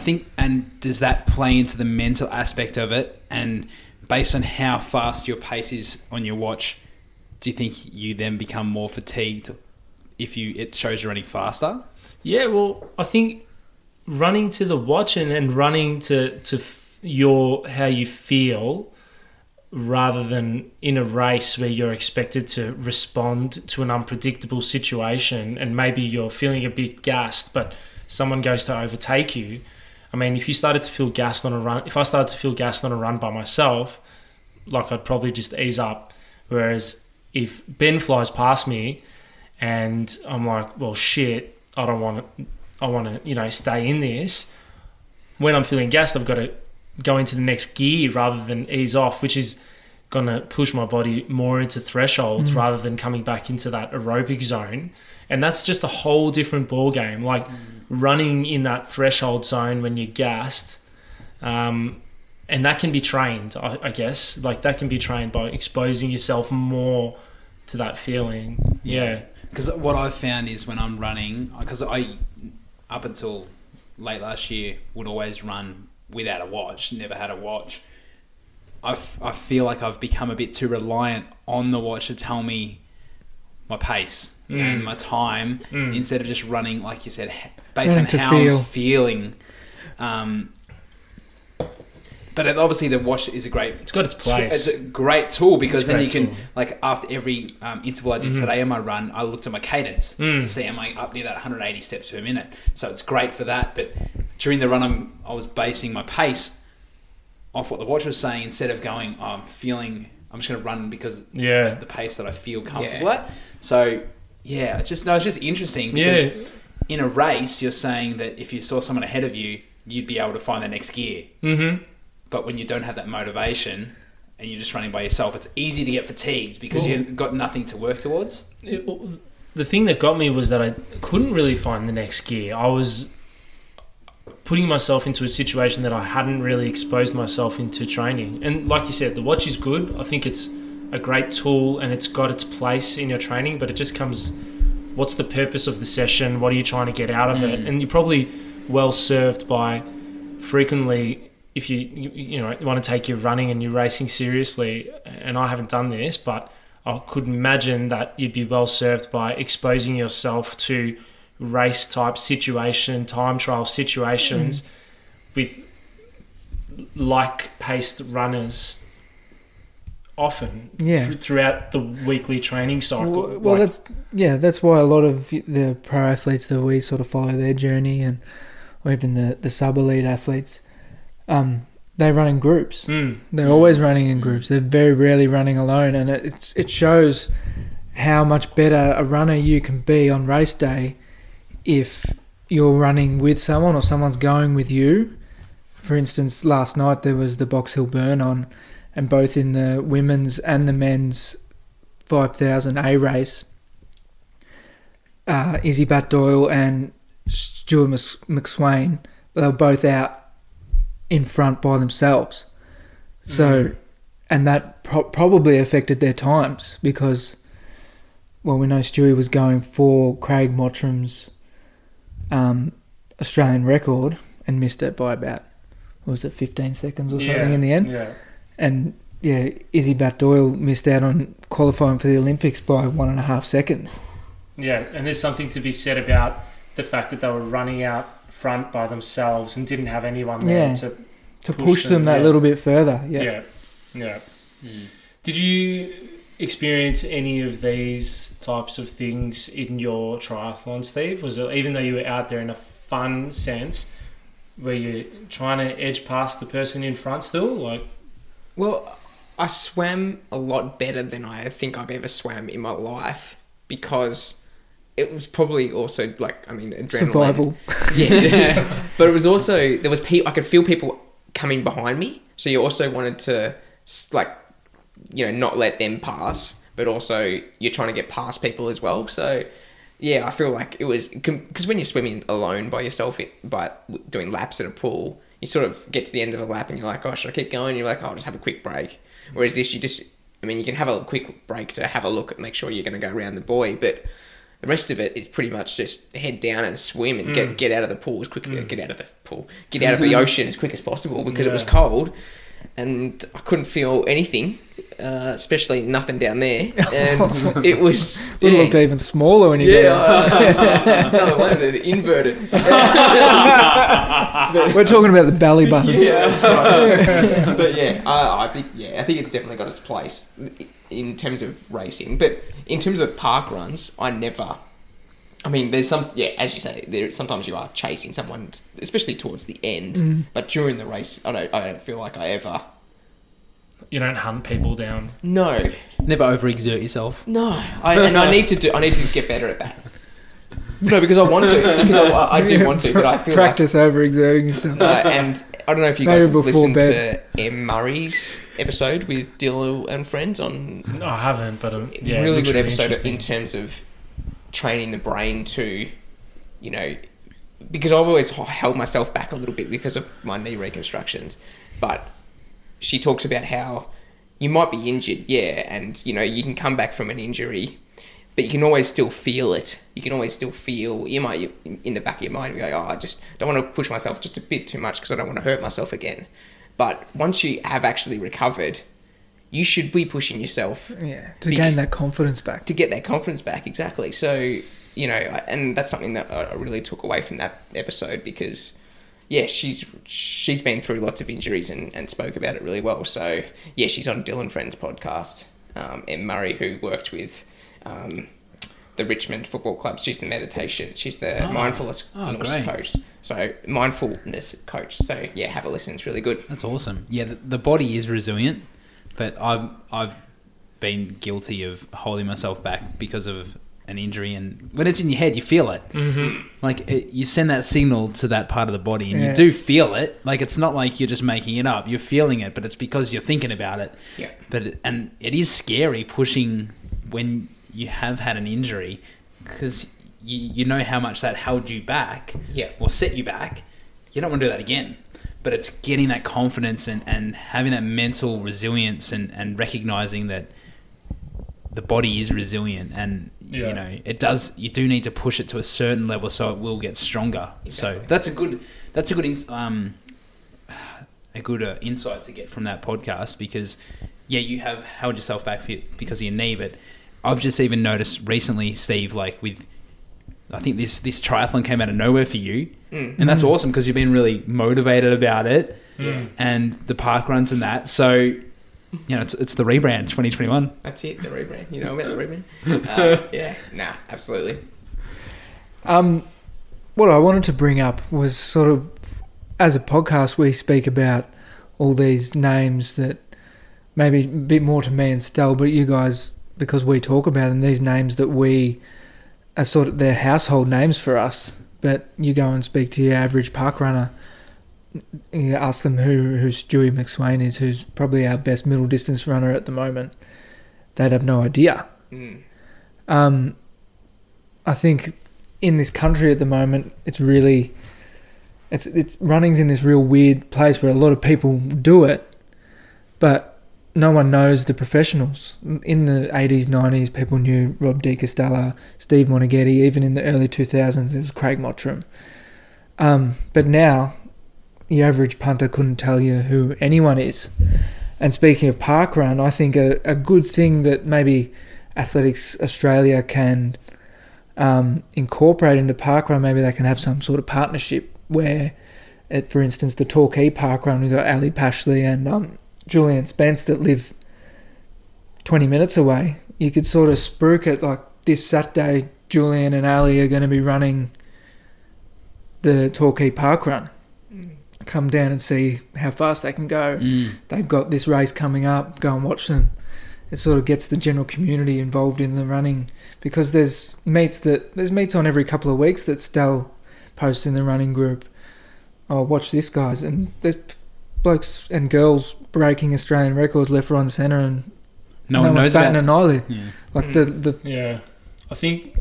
And does that play into the mental aspect of it? And based on how fast your pace is on your watch, do you think you then become more fatigued if it shows you're running faster? Yeah, well, I think running to the watch and running to how you feel, rather than in a race where you're expected to respond to an unpredictable situation and maybe you're feeling a bit gassed, but someone goes to overtake you. I mean, if I started to feel gassed on a run by myself, like, I'd probably just ease up. Whereas if Ben flies past me and I'm like, well, shit, I don't want I want to, stay in this. When I'm feeling gassed, I've got to go into the next gear rather than ease off, which is going to push my body more into thresholds rather than coming back into that aerobic zone. And that's just a whole different ball game. Like running in that threshold zone when you're gassed, and that can be trained, I guess. Like that can be trained by exposing yourself more to that feeling. Yeah. Because what I've found is when I'm running, because I, up until late last year, would always run without a watch, never had a watch. I feel like I've become a bit too reliant on the watch to tell me my pace and my time instead of just running, like you said, based on how I'm feeling. But obviously the watch is a great... It's got its place. It's a great tool because then you can, like after every interval I did today on my run, I looked at my cadence to see am I up near that 180 steps per minute. So it's great for that. But during the run, I was basing my pace off what the watch was saying instead of going, I'm just going to run because the pace that I feel comfortable at. So, it's just interesting because in a race, you're saying that if you saw someone ahead of you, you'd be able to find the next gear. Mm-hmm. But when you don't have that motivation and you're just running by yourself, it's easy to get fatigued because you've got nothing to work towards. The thing that got me was that I couldn't really find the next gear. I was putting myself into a situation that I hadn't really exposed myself into training. And like you said, the watch is good. I think it's a great tool and it's got its place in your training, but it just comes, what's the purpose of the session? What are you trying to get out of it? And you're probably well served by frequently, if you want to take your running and your racing seriously, and I haven't done this, but I could imagine that you'd be well served by exposing yourself to race type situation, time trial situations with like paced runners often throughout the weekly training cycle. Well, that's why a lot of the pro athletes that we sort of follow their journey, and or even the sub elite athletes, they run in groups. They're always running in groups. They're very rarely running alone, and it shows how much better a runner you can be on race day if you're running with someone or someone's going with you. For instance, last night there was the Box Hill Burn on, and both in the women's and the men's 5,000 A race, Izzy Bat-Doyle and Stuart McSwain, they were both out in front by themselves. So, and that probably affected their times because, well, we know Stewie was going for Craig Mottram's Australian record and missed it by about, what was it, 15 seconds or something in the end? Yeah. And Izzy Bat-Doyle missed out on qualifying for the Olympics by 1.5 seconds. Yeah, and there's something to be said about the fact that they were running out front by themselves and didn't have anyone there to push them that little bit further. Yeah. Did you experience any of these types of things in your triathlon, Steve? Was it, even though you were out there in a fun sense, were you trying to edge past the person in front still? Well, I swam a lot better than I think I've ever swam in my life because it was probably also adrenaline. Survival. Yeah. But it was also, there was I could feel people coming behind me. So you also wanted to not let them pass, but also you're trying to get past people as well. So yeah, I feel like it was, because when you're swimming alone by yourself, by doing laps at a pool, you sort of get to the end of a lap and you're like, oh, should I keep going? You're like, oh, I'll just have a quick break. Whereas this, you can have a quick break to have a look and make sure you're going to go around the buoy, but the rest of it is pretty much just head down and swim and get out of the pool as quick get out of the ocean as quick as possible because it was cold and I couldn't feel anything, especially nothing down there, and it was it looked even smaller when you got out. It's another one, inverted. We're talking about the belly button. Yeah, that's right. But I think it's definitely got its place in terms of racing, but in terms of park runs, there's some, as you say, sometimes you are chasing someone, especially towards the end, but during the race, I don't feel like I ever... You don't hunt people down? No. Never overexert yourself? No. I need to get better at that. No, because I want to. Because I do want to, but I feel practice overexerting yourself. and I don't know if you guys Maybe have before listened bed. to M. Murray's episode with Dill and friends on. I haven't, but yeah, it really looks good really episode interesting. in terms of training the brain to, you know, because I've always held myself back a little bit because of my knee reconstructions, but she talks about how you might be injured, yeah, and you know you can come back from an injury, but you can always still feel it. You can always still feel, you might in the back of your mind go, oh, I just don't want to push myself just a bit too much because I don't want to hurt myself again. But once you have actually recovered, you should be pushing yourself To gain that confidence back. to get that confidence back. Exactly. So, you know, and that's something that I really took away from that episode because, yeah, she's been through lots of injuries and spoke about it really well. So, yeah, she's on Dylan Friends podcast. M. Murray, who worked with the Richmond Football Club. She's the mindfulness great. coach. So, mindfulness coach. So, yeah, have a listen. It's really good. That's awesome. Yeah, the body is resilient, but I've been guilty of holding myself back because of an injury, and when it's in your head, you feel it. Mm-hmm. Like you send that signal to that part of the body, and Yeah. you do feel it. Like it's not like you're just making it up; you're feeling it, but it's because you're thinking about it. Yeah. And it is scary pushing when you have had an injury, because you know how much that held you back, Yeah. or set you back. You don't want to do that again. But it's getting that confidence and having that mental resilience and recognizing that the body is resilient, and you know it does. You do need to push it to a certain level so it will get stronger. Exactly. So that's a good insight to get from that podcast, because you have held yourself back because of your knee, but I've just even noticed recently, Steve, like with, I think this triathlon came out of nowhere for you, and that's awesome because you've been really motivated about it, and the park runs and that. So, you know, it's the rebrand 2021. That's it, the rebrand. You know about the rebrand? Yeah, nah, absolutely. What I wanted to bring up was sort of, as a podcast, we speak about all these names that maybe a bit more to me and Stel, but you guys, because we talk about them, these names that we are sort of, they're household names for us, but you go and speak to your average park runner, you ask them who Stewie McSwain is, who's probably our best middle distance runner at the moment. They'd have no idea. I think in this country at the moment, it's running's in this real weird place where a lot of people do it, but no one knows the professionals. In the 80s, 90s, people knew Rob De Castella, Steve Monaghetti. Even in the early 2000s, there was Craig Mottram. But now, your average punter couldn't tell you who anyone is. And speaking of parkrun, I think a good thing that maybe Athletics Australia can incorporate into parkrun, maybe they can have some sort of partnership where, for instance, the Torquay parkrun, we've got Ali Pashley and Julian Spence that live 20 minutes away. You could sort of spruik it like this Saturday, Julian and Ali are going to be running the Torquay parkrun. Come down and see how fast they can go. They've got this race coming up, go and watch them. It sort of gets the general community involved in the running, because there's meets on every couple of weeks that Stel posts in the running group. Oh, watch this, guys, and there's blokes and girls breaking Australian records left, right and centre, and No one knows batting about an eyelid. Yeah. Like Yeah, I think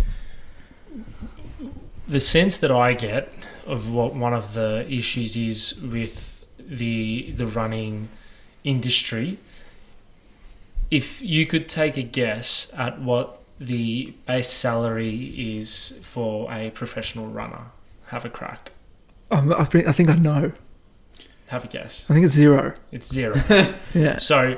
the sense that I get of what one of the issues is with the running industry, if you could take a guess at what the base salary is for a professional runner, have a crack. I think I know. Have a guess. I think it's 0. It's 0. Yeah. So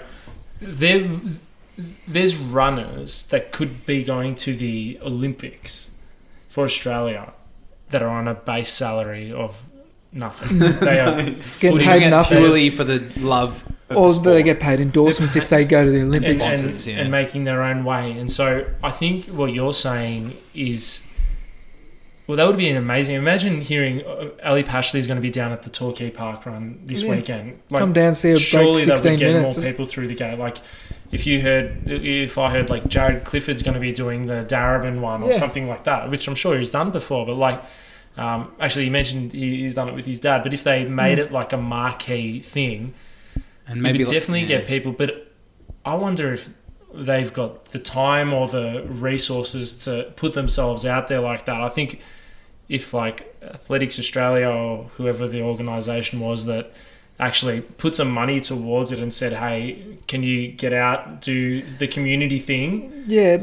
there's runners that could be going to the Olympics for Australia that are on a base salary of nothing. They are Getting footy- paid nothing. purely for the love of Or the sport. they get paid endorsements if they go to the Olympics. and, sponsors, yeah. and making their own way. And so I think what you're saying is, well, that would be an amazing. Imagine hearing Ali Pashley is going to be down at the Torquay Park Run this Yeah. weekend. Come down, see a break surely that 16 would get minutes. more people through the gate. Like, if I heard like Jared Clifford's going to be doing the Darebin one or something like that, which I'm sure he's done before, but like, actually, you mentioned he's done it with his dad. But if they made it like a marquee thing, And maybe you would definitely get people. But I wonder if they've got the time or the resources to put themselves out there like that. I think if like Athletics Australia or whoever the organisation was that actually put some money towards it and said, hey, can you get out, do the community thing? Yeah,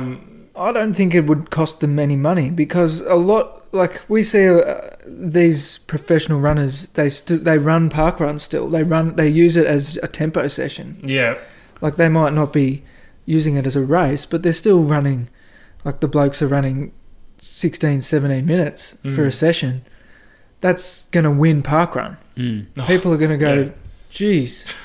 I don't think it would cost them any money, because a lot, like we see these professional runners, they run park runs still. They use it as a tempo session. Yeah. Like they might not be using it as a race, but they're still running, like the blokes are running 16, 17 minutes for a session. That's going to win parkrun. People are going to go, geez.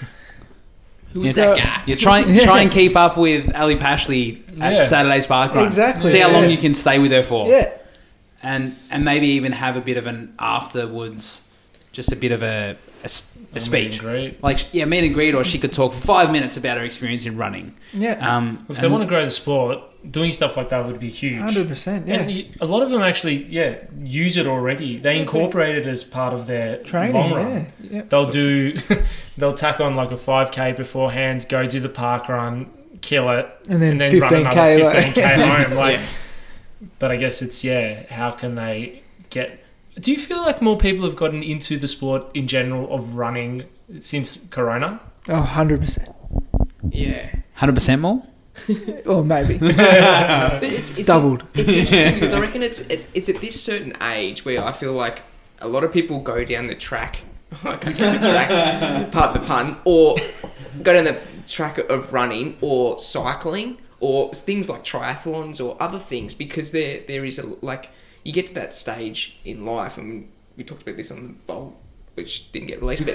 Who's that guy? You try and keep up with Ali Pashley at Saturday's parkrun. Exactly. See how long you can stay with her for. Yeah. And maybe even have a bit of an afterwards, just a bit of a speech. Like, meet and greet, or she could talk for 5 minutes about her experience in running. Yeah. If they want to grow the sport, doing stuff like that would be huge. 100%, yeah. And a lot of them actually, use it already. They incorporate it as part of their training, long run. Yeah. They'll tack on like a 5K beforehand, go do the park run, kill it, and then run 15K, another 15K home. But I guess it's, how can they get... Do you feel like more people have gotten into the sport in general of running since Corona? Oh, 100%. Yeah. 100% more? Or maybe. But it's doubled. It's interesting because I reckon it's at this certain age where I feel like a lot of people go down the track. I can't get the track, pardon the pun, or go down the track of running or cycling or things like triathlons or other things, because there is you get to that stage in life, and we talked about this on the Bolt, which didn't get released, but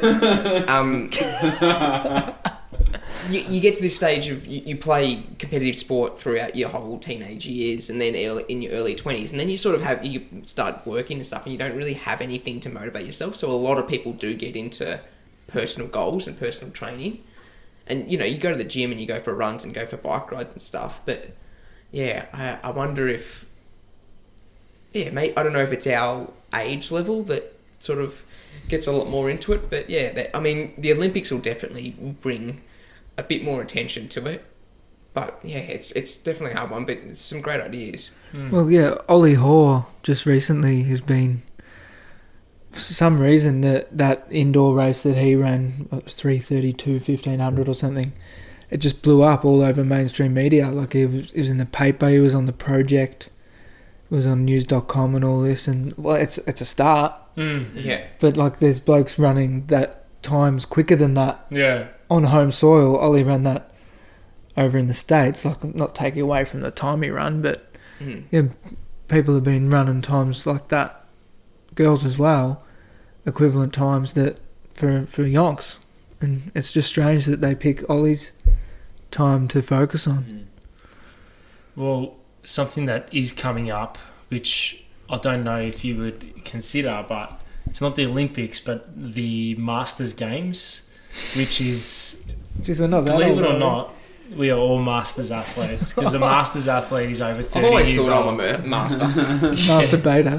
you get to this stage of you play competitive sport throughout your whole teenage years, and then in your early 20s, and then you sort of you start working and stuff, and you don't really have anything to motivate yourself. So a lot of people do get into personal goals and personal training, and you go to the gym and you go for runs and go for bike rides and stuff. But I wonder if mate, I don't know if it's our age level that sort of gets a lot more into it, but the Olympics will definitely bring a bit more attention to it. But it's definitely a hard one, but it's some great ideas. Well, Ollie Hoare just recently has been, for some reason, that indoor race that he ran, 3:32, 1500 or something, it just blew up all over mainstream media. Like it was in the paper, he was on the project, it was on news.com and all this, and it's a start. Yeah. But like there's blokes running that times quicker than that. Yeah. On home soil. Ollie ran that over in the States, like not taking away from the time he ran, but people have been running times like that, girls as well, equivalent times that for yonks, and it's just strange that they pick Ollie's time to focus on. Well, something that is coming up, which I don't know if you would consider, but it's not the Olympics, but the Masters Games, which is, Jeez, we're not that believe old, it or are not, we are all Masters athletes, because a Masters athlete is over 30 I've always years thought old. I'm a master. Master Beta.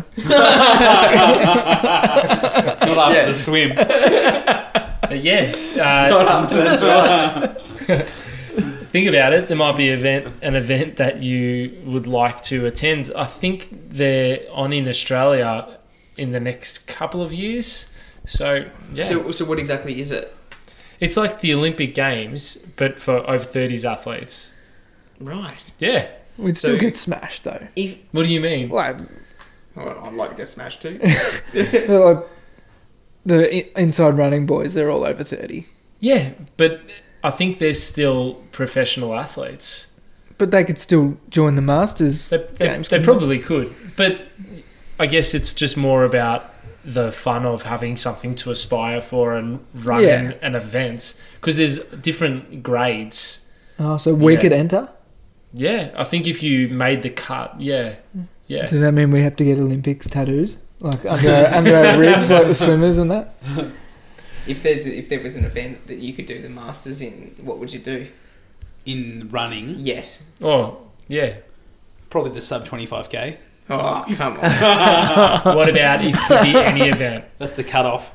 Not after the swim. But That's right. think about it, there might be an event that you would like to attend. I think they're on in Australia in the next couple of years. So, So what exactly is it? it's like the Olympic Games, but for over 30s athletes. Right. Yeah. We'd still So- get smashed though. What do you mean? Like, Well, I'd like to get smashed too. like the inside running boys, they're all over 30. Yeah, but I think they're still professional athletes. But they could still join the Masters They games. they couldn't probably could. But I guess it's just more about the fun of having something to aspire for and running an event. Because there's different grades. Oh, so we could enter? Yeah, I think if you made the cut, yeah. Does that mean we have to get Olympics tattoos? Like under our ribs, like the swimmers and that? If there was an event that you could do the Masters in, what would you do? in running. Yes. Oh, yeah. Probably the sub 25k. Oh, come on. What about if it could be any event? That's the cutoff.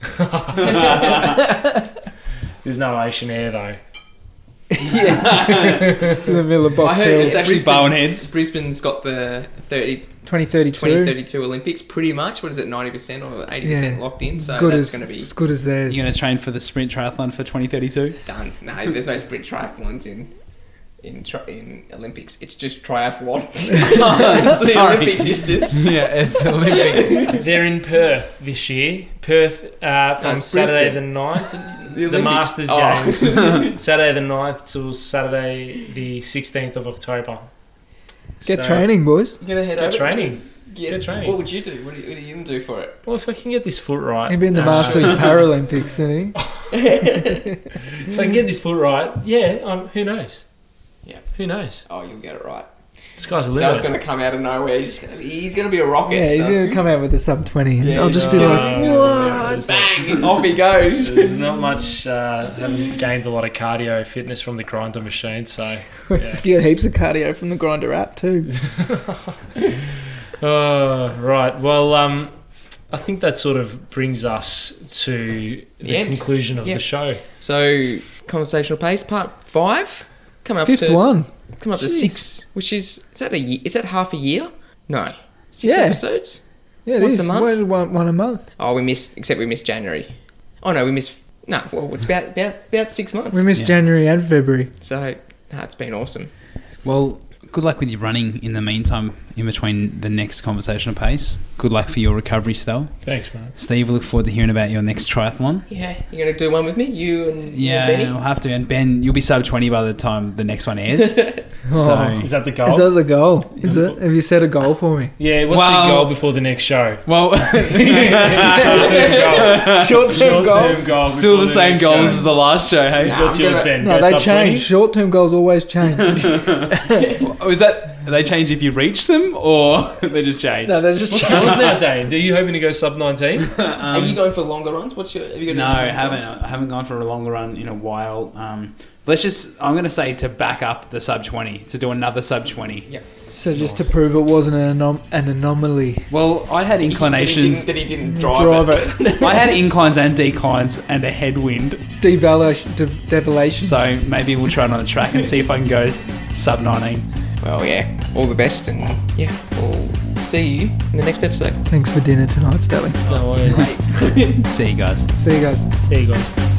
There's no ocean air, though. It's in the middle of Box Hill. it's actually Bowenheads. Brisbane's got the 2032. 2032 Olympics pretty much. What is it, 90% or 80% locked in? So good that's as going to be as good as theirs. You're going to train for the sprint triathlon for 2032? done. No, there's no sprint triathlons in Olympics. It's just triathlon. It's the Olympic distance. Yeah, it's Olympic. They're in Perth this year. Perth from it's Saturday Brisbane. the 9th. The The Olympics. Masters Oh. Games. Saturday the 9th till Saturday the 16th of October. Get So, training, boys. You're gonna head Get over. traiking. Get Get training. What would you do? What are you gonna do for it? Well, if I can get this foot right. He'd be in the Masters Paralympics, isn't he? If I can get this foot right, yeah, who knows? Yeah. Who knows? Oh, you'll get it right. Sky's the Sal's limit. gonna come out of nowhere. He's gonna be a rocket. Yeah, he's stuff. going to come out with a sub 20. Yeah, I'll just be no, like, what? Bang! Off he goes. There's not much. Haven't gained a lot of cardio fitness from the grinder machine, so. You get heaps of cardio from the Grinder app too. Oh, right. Well, I think that sort of brings us to the end. conclusion of Yeah. the show. So, conversational pace, part 5, coming up Fifth to one. coming up to Jeez. 6, which is that a year? Is that half a year? No, 6 Yeah. episodes. Yeah, it Once is. a month? One a month. Oh, we missed January. Oh no, we missed. No, well, it's about 6 months. We missed Yeah. January and February. So, it's been awesome. Well, good luck with your running in the meantime, in between the next conversational pace. Good luck for your recovery, Stel. Thanks, man. Steve, we look forward to hearing about your next triathlon. Yeah, you're gonna do one with me, you and Yeah, Benny. we'll have to. And Ben, you'll be sub 20 by the time the next one airs. So, Is that the goal? Is that the goal? Is it? Have you set a goal for me? Yeah, what's Well- the goal before the next show? well, Short-term goal. Short-term goal. Short-term goal. still before the same next goals show. as the last show, hey? Nah. What's I'm yours, gonna- Ben? No, Go they sub 20? change. Short-term goals always change. Is that, they change if you reach them or they just change? No, they just What's change. yours now, Dane? Are you hoping to go sub 19? Are you going for longer runs? Have you got No, any I haven't gone for a longer run in a while. I'm going to say to back up the sub 20, to do another sub 20. Yeah. So just to prove it wasn't an anomaly. Well, I had inclinations. That he didn't drive it. I had inclines and declines and a headwind. Devolation. So maybe we'll try it on the track and see if I can go sub 19. Well, yeah, all the best, and yeah, we'll see you in the next episode. Thanks for dinner tonight, Stelly. No worries. See you guys. See you guys. See you guys.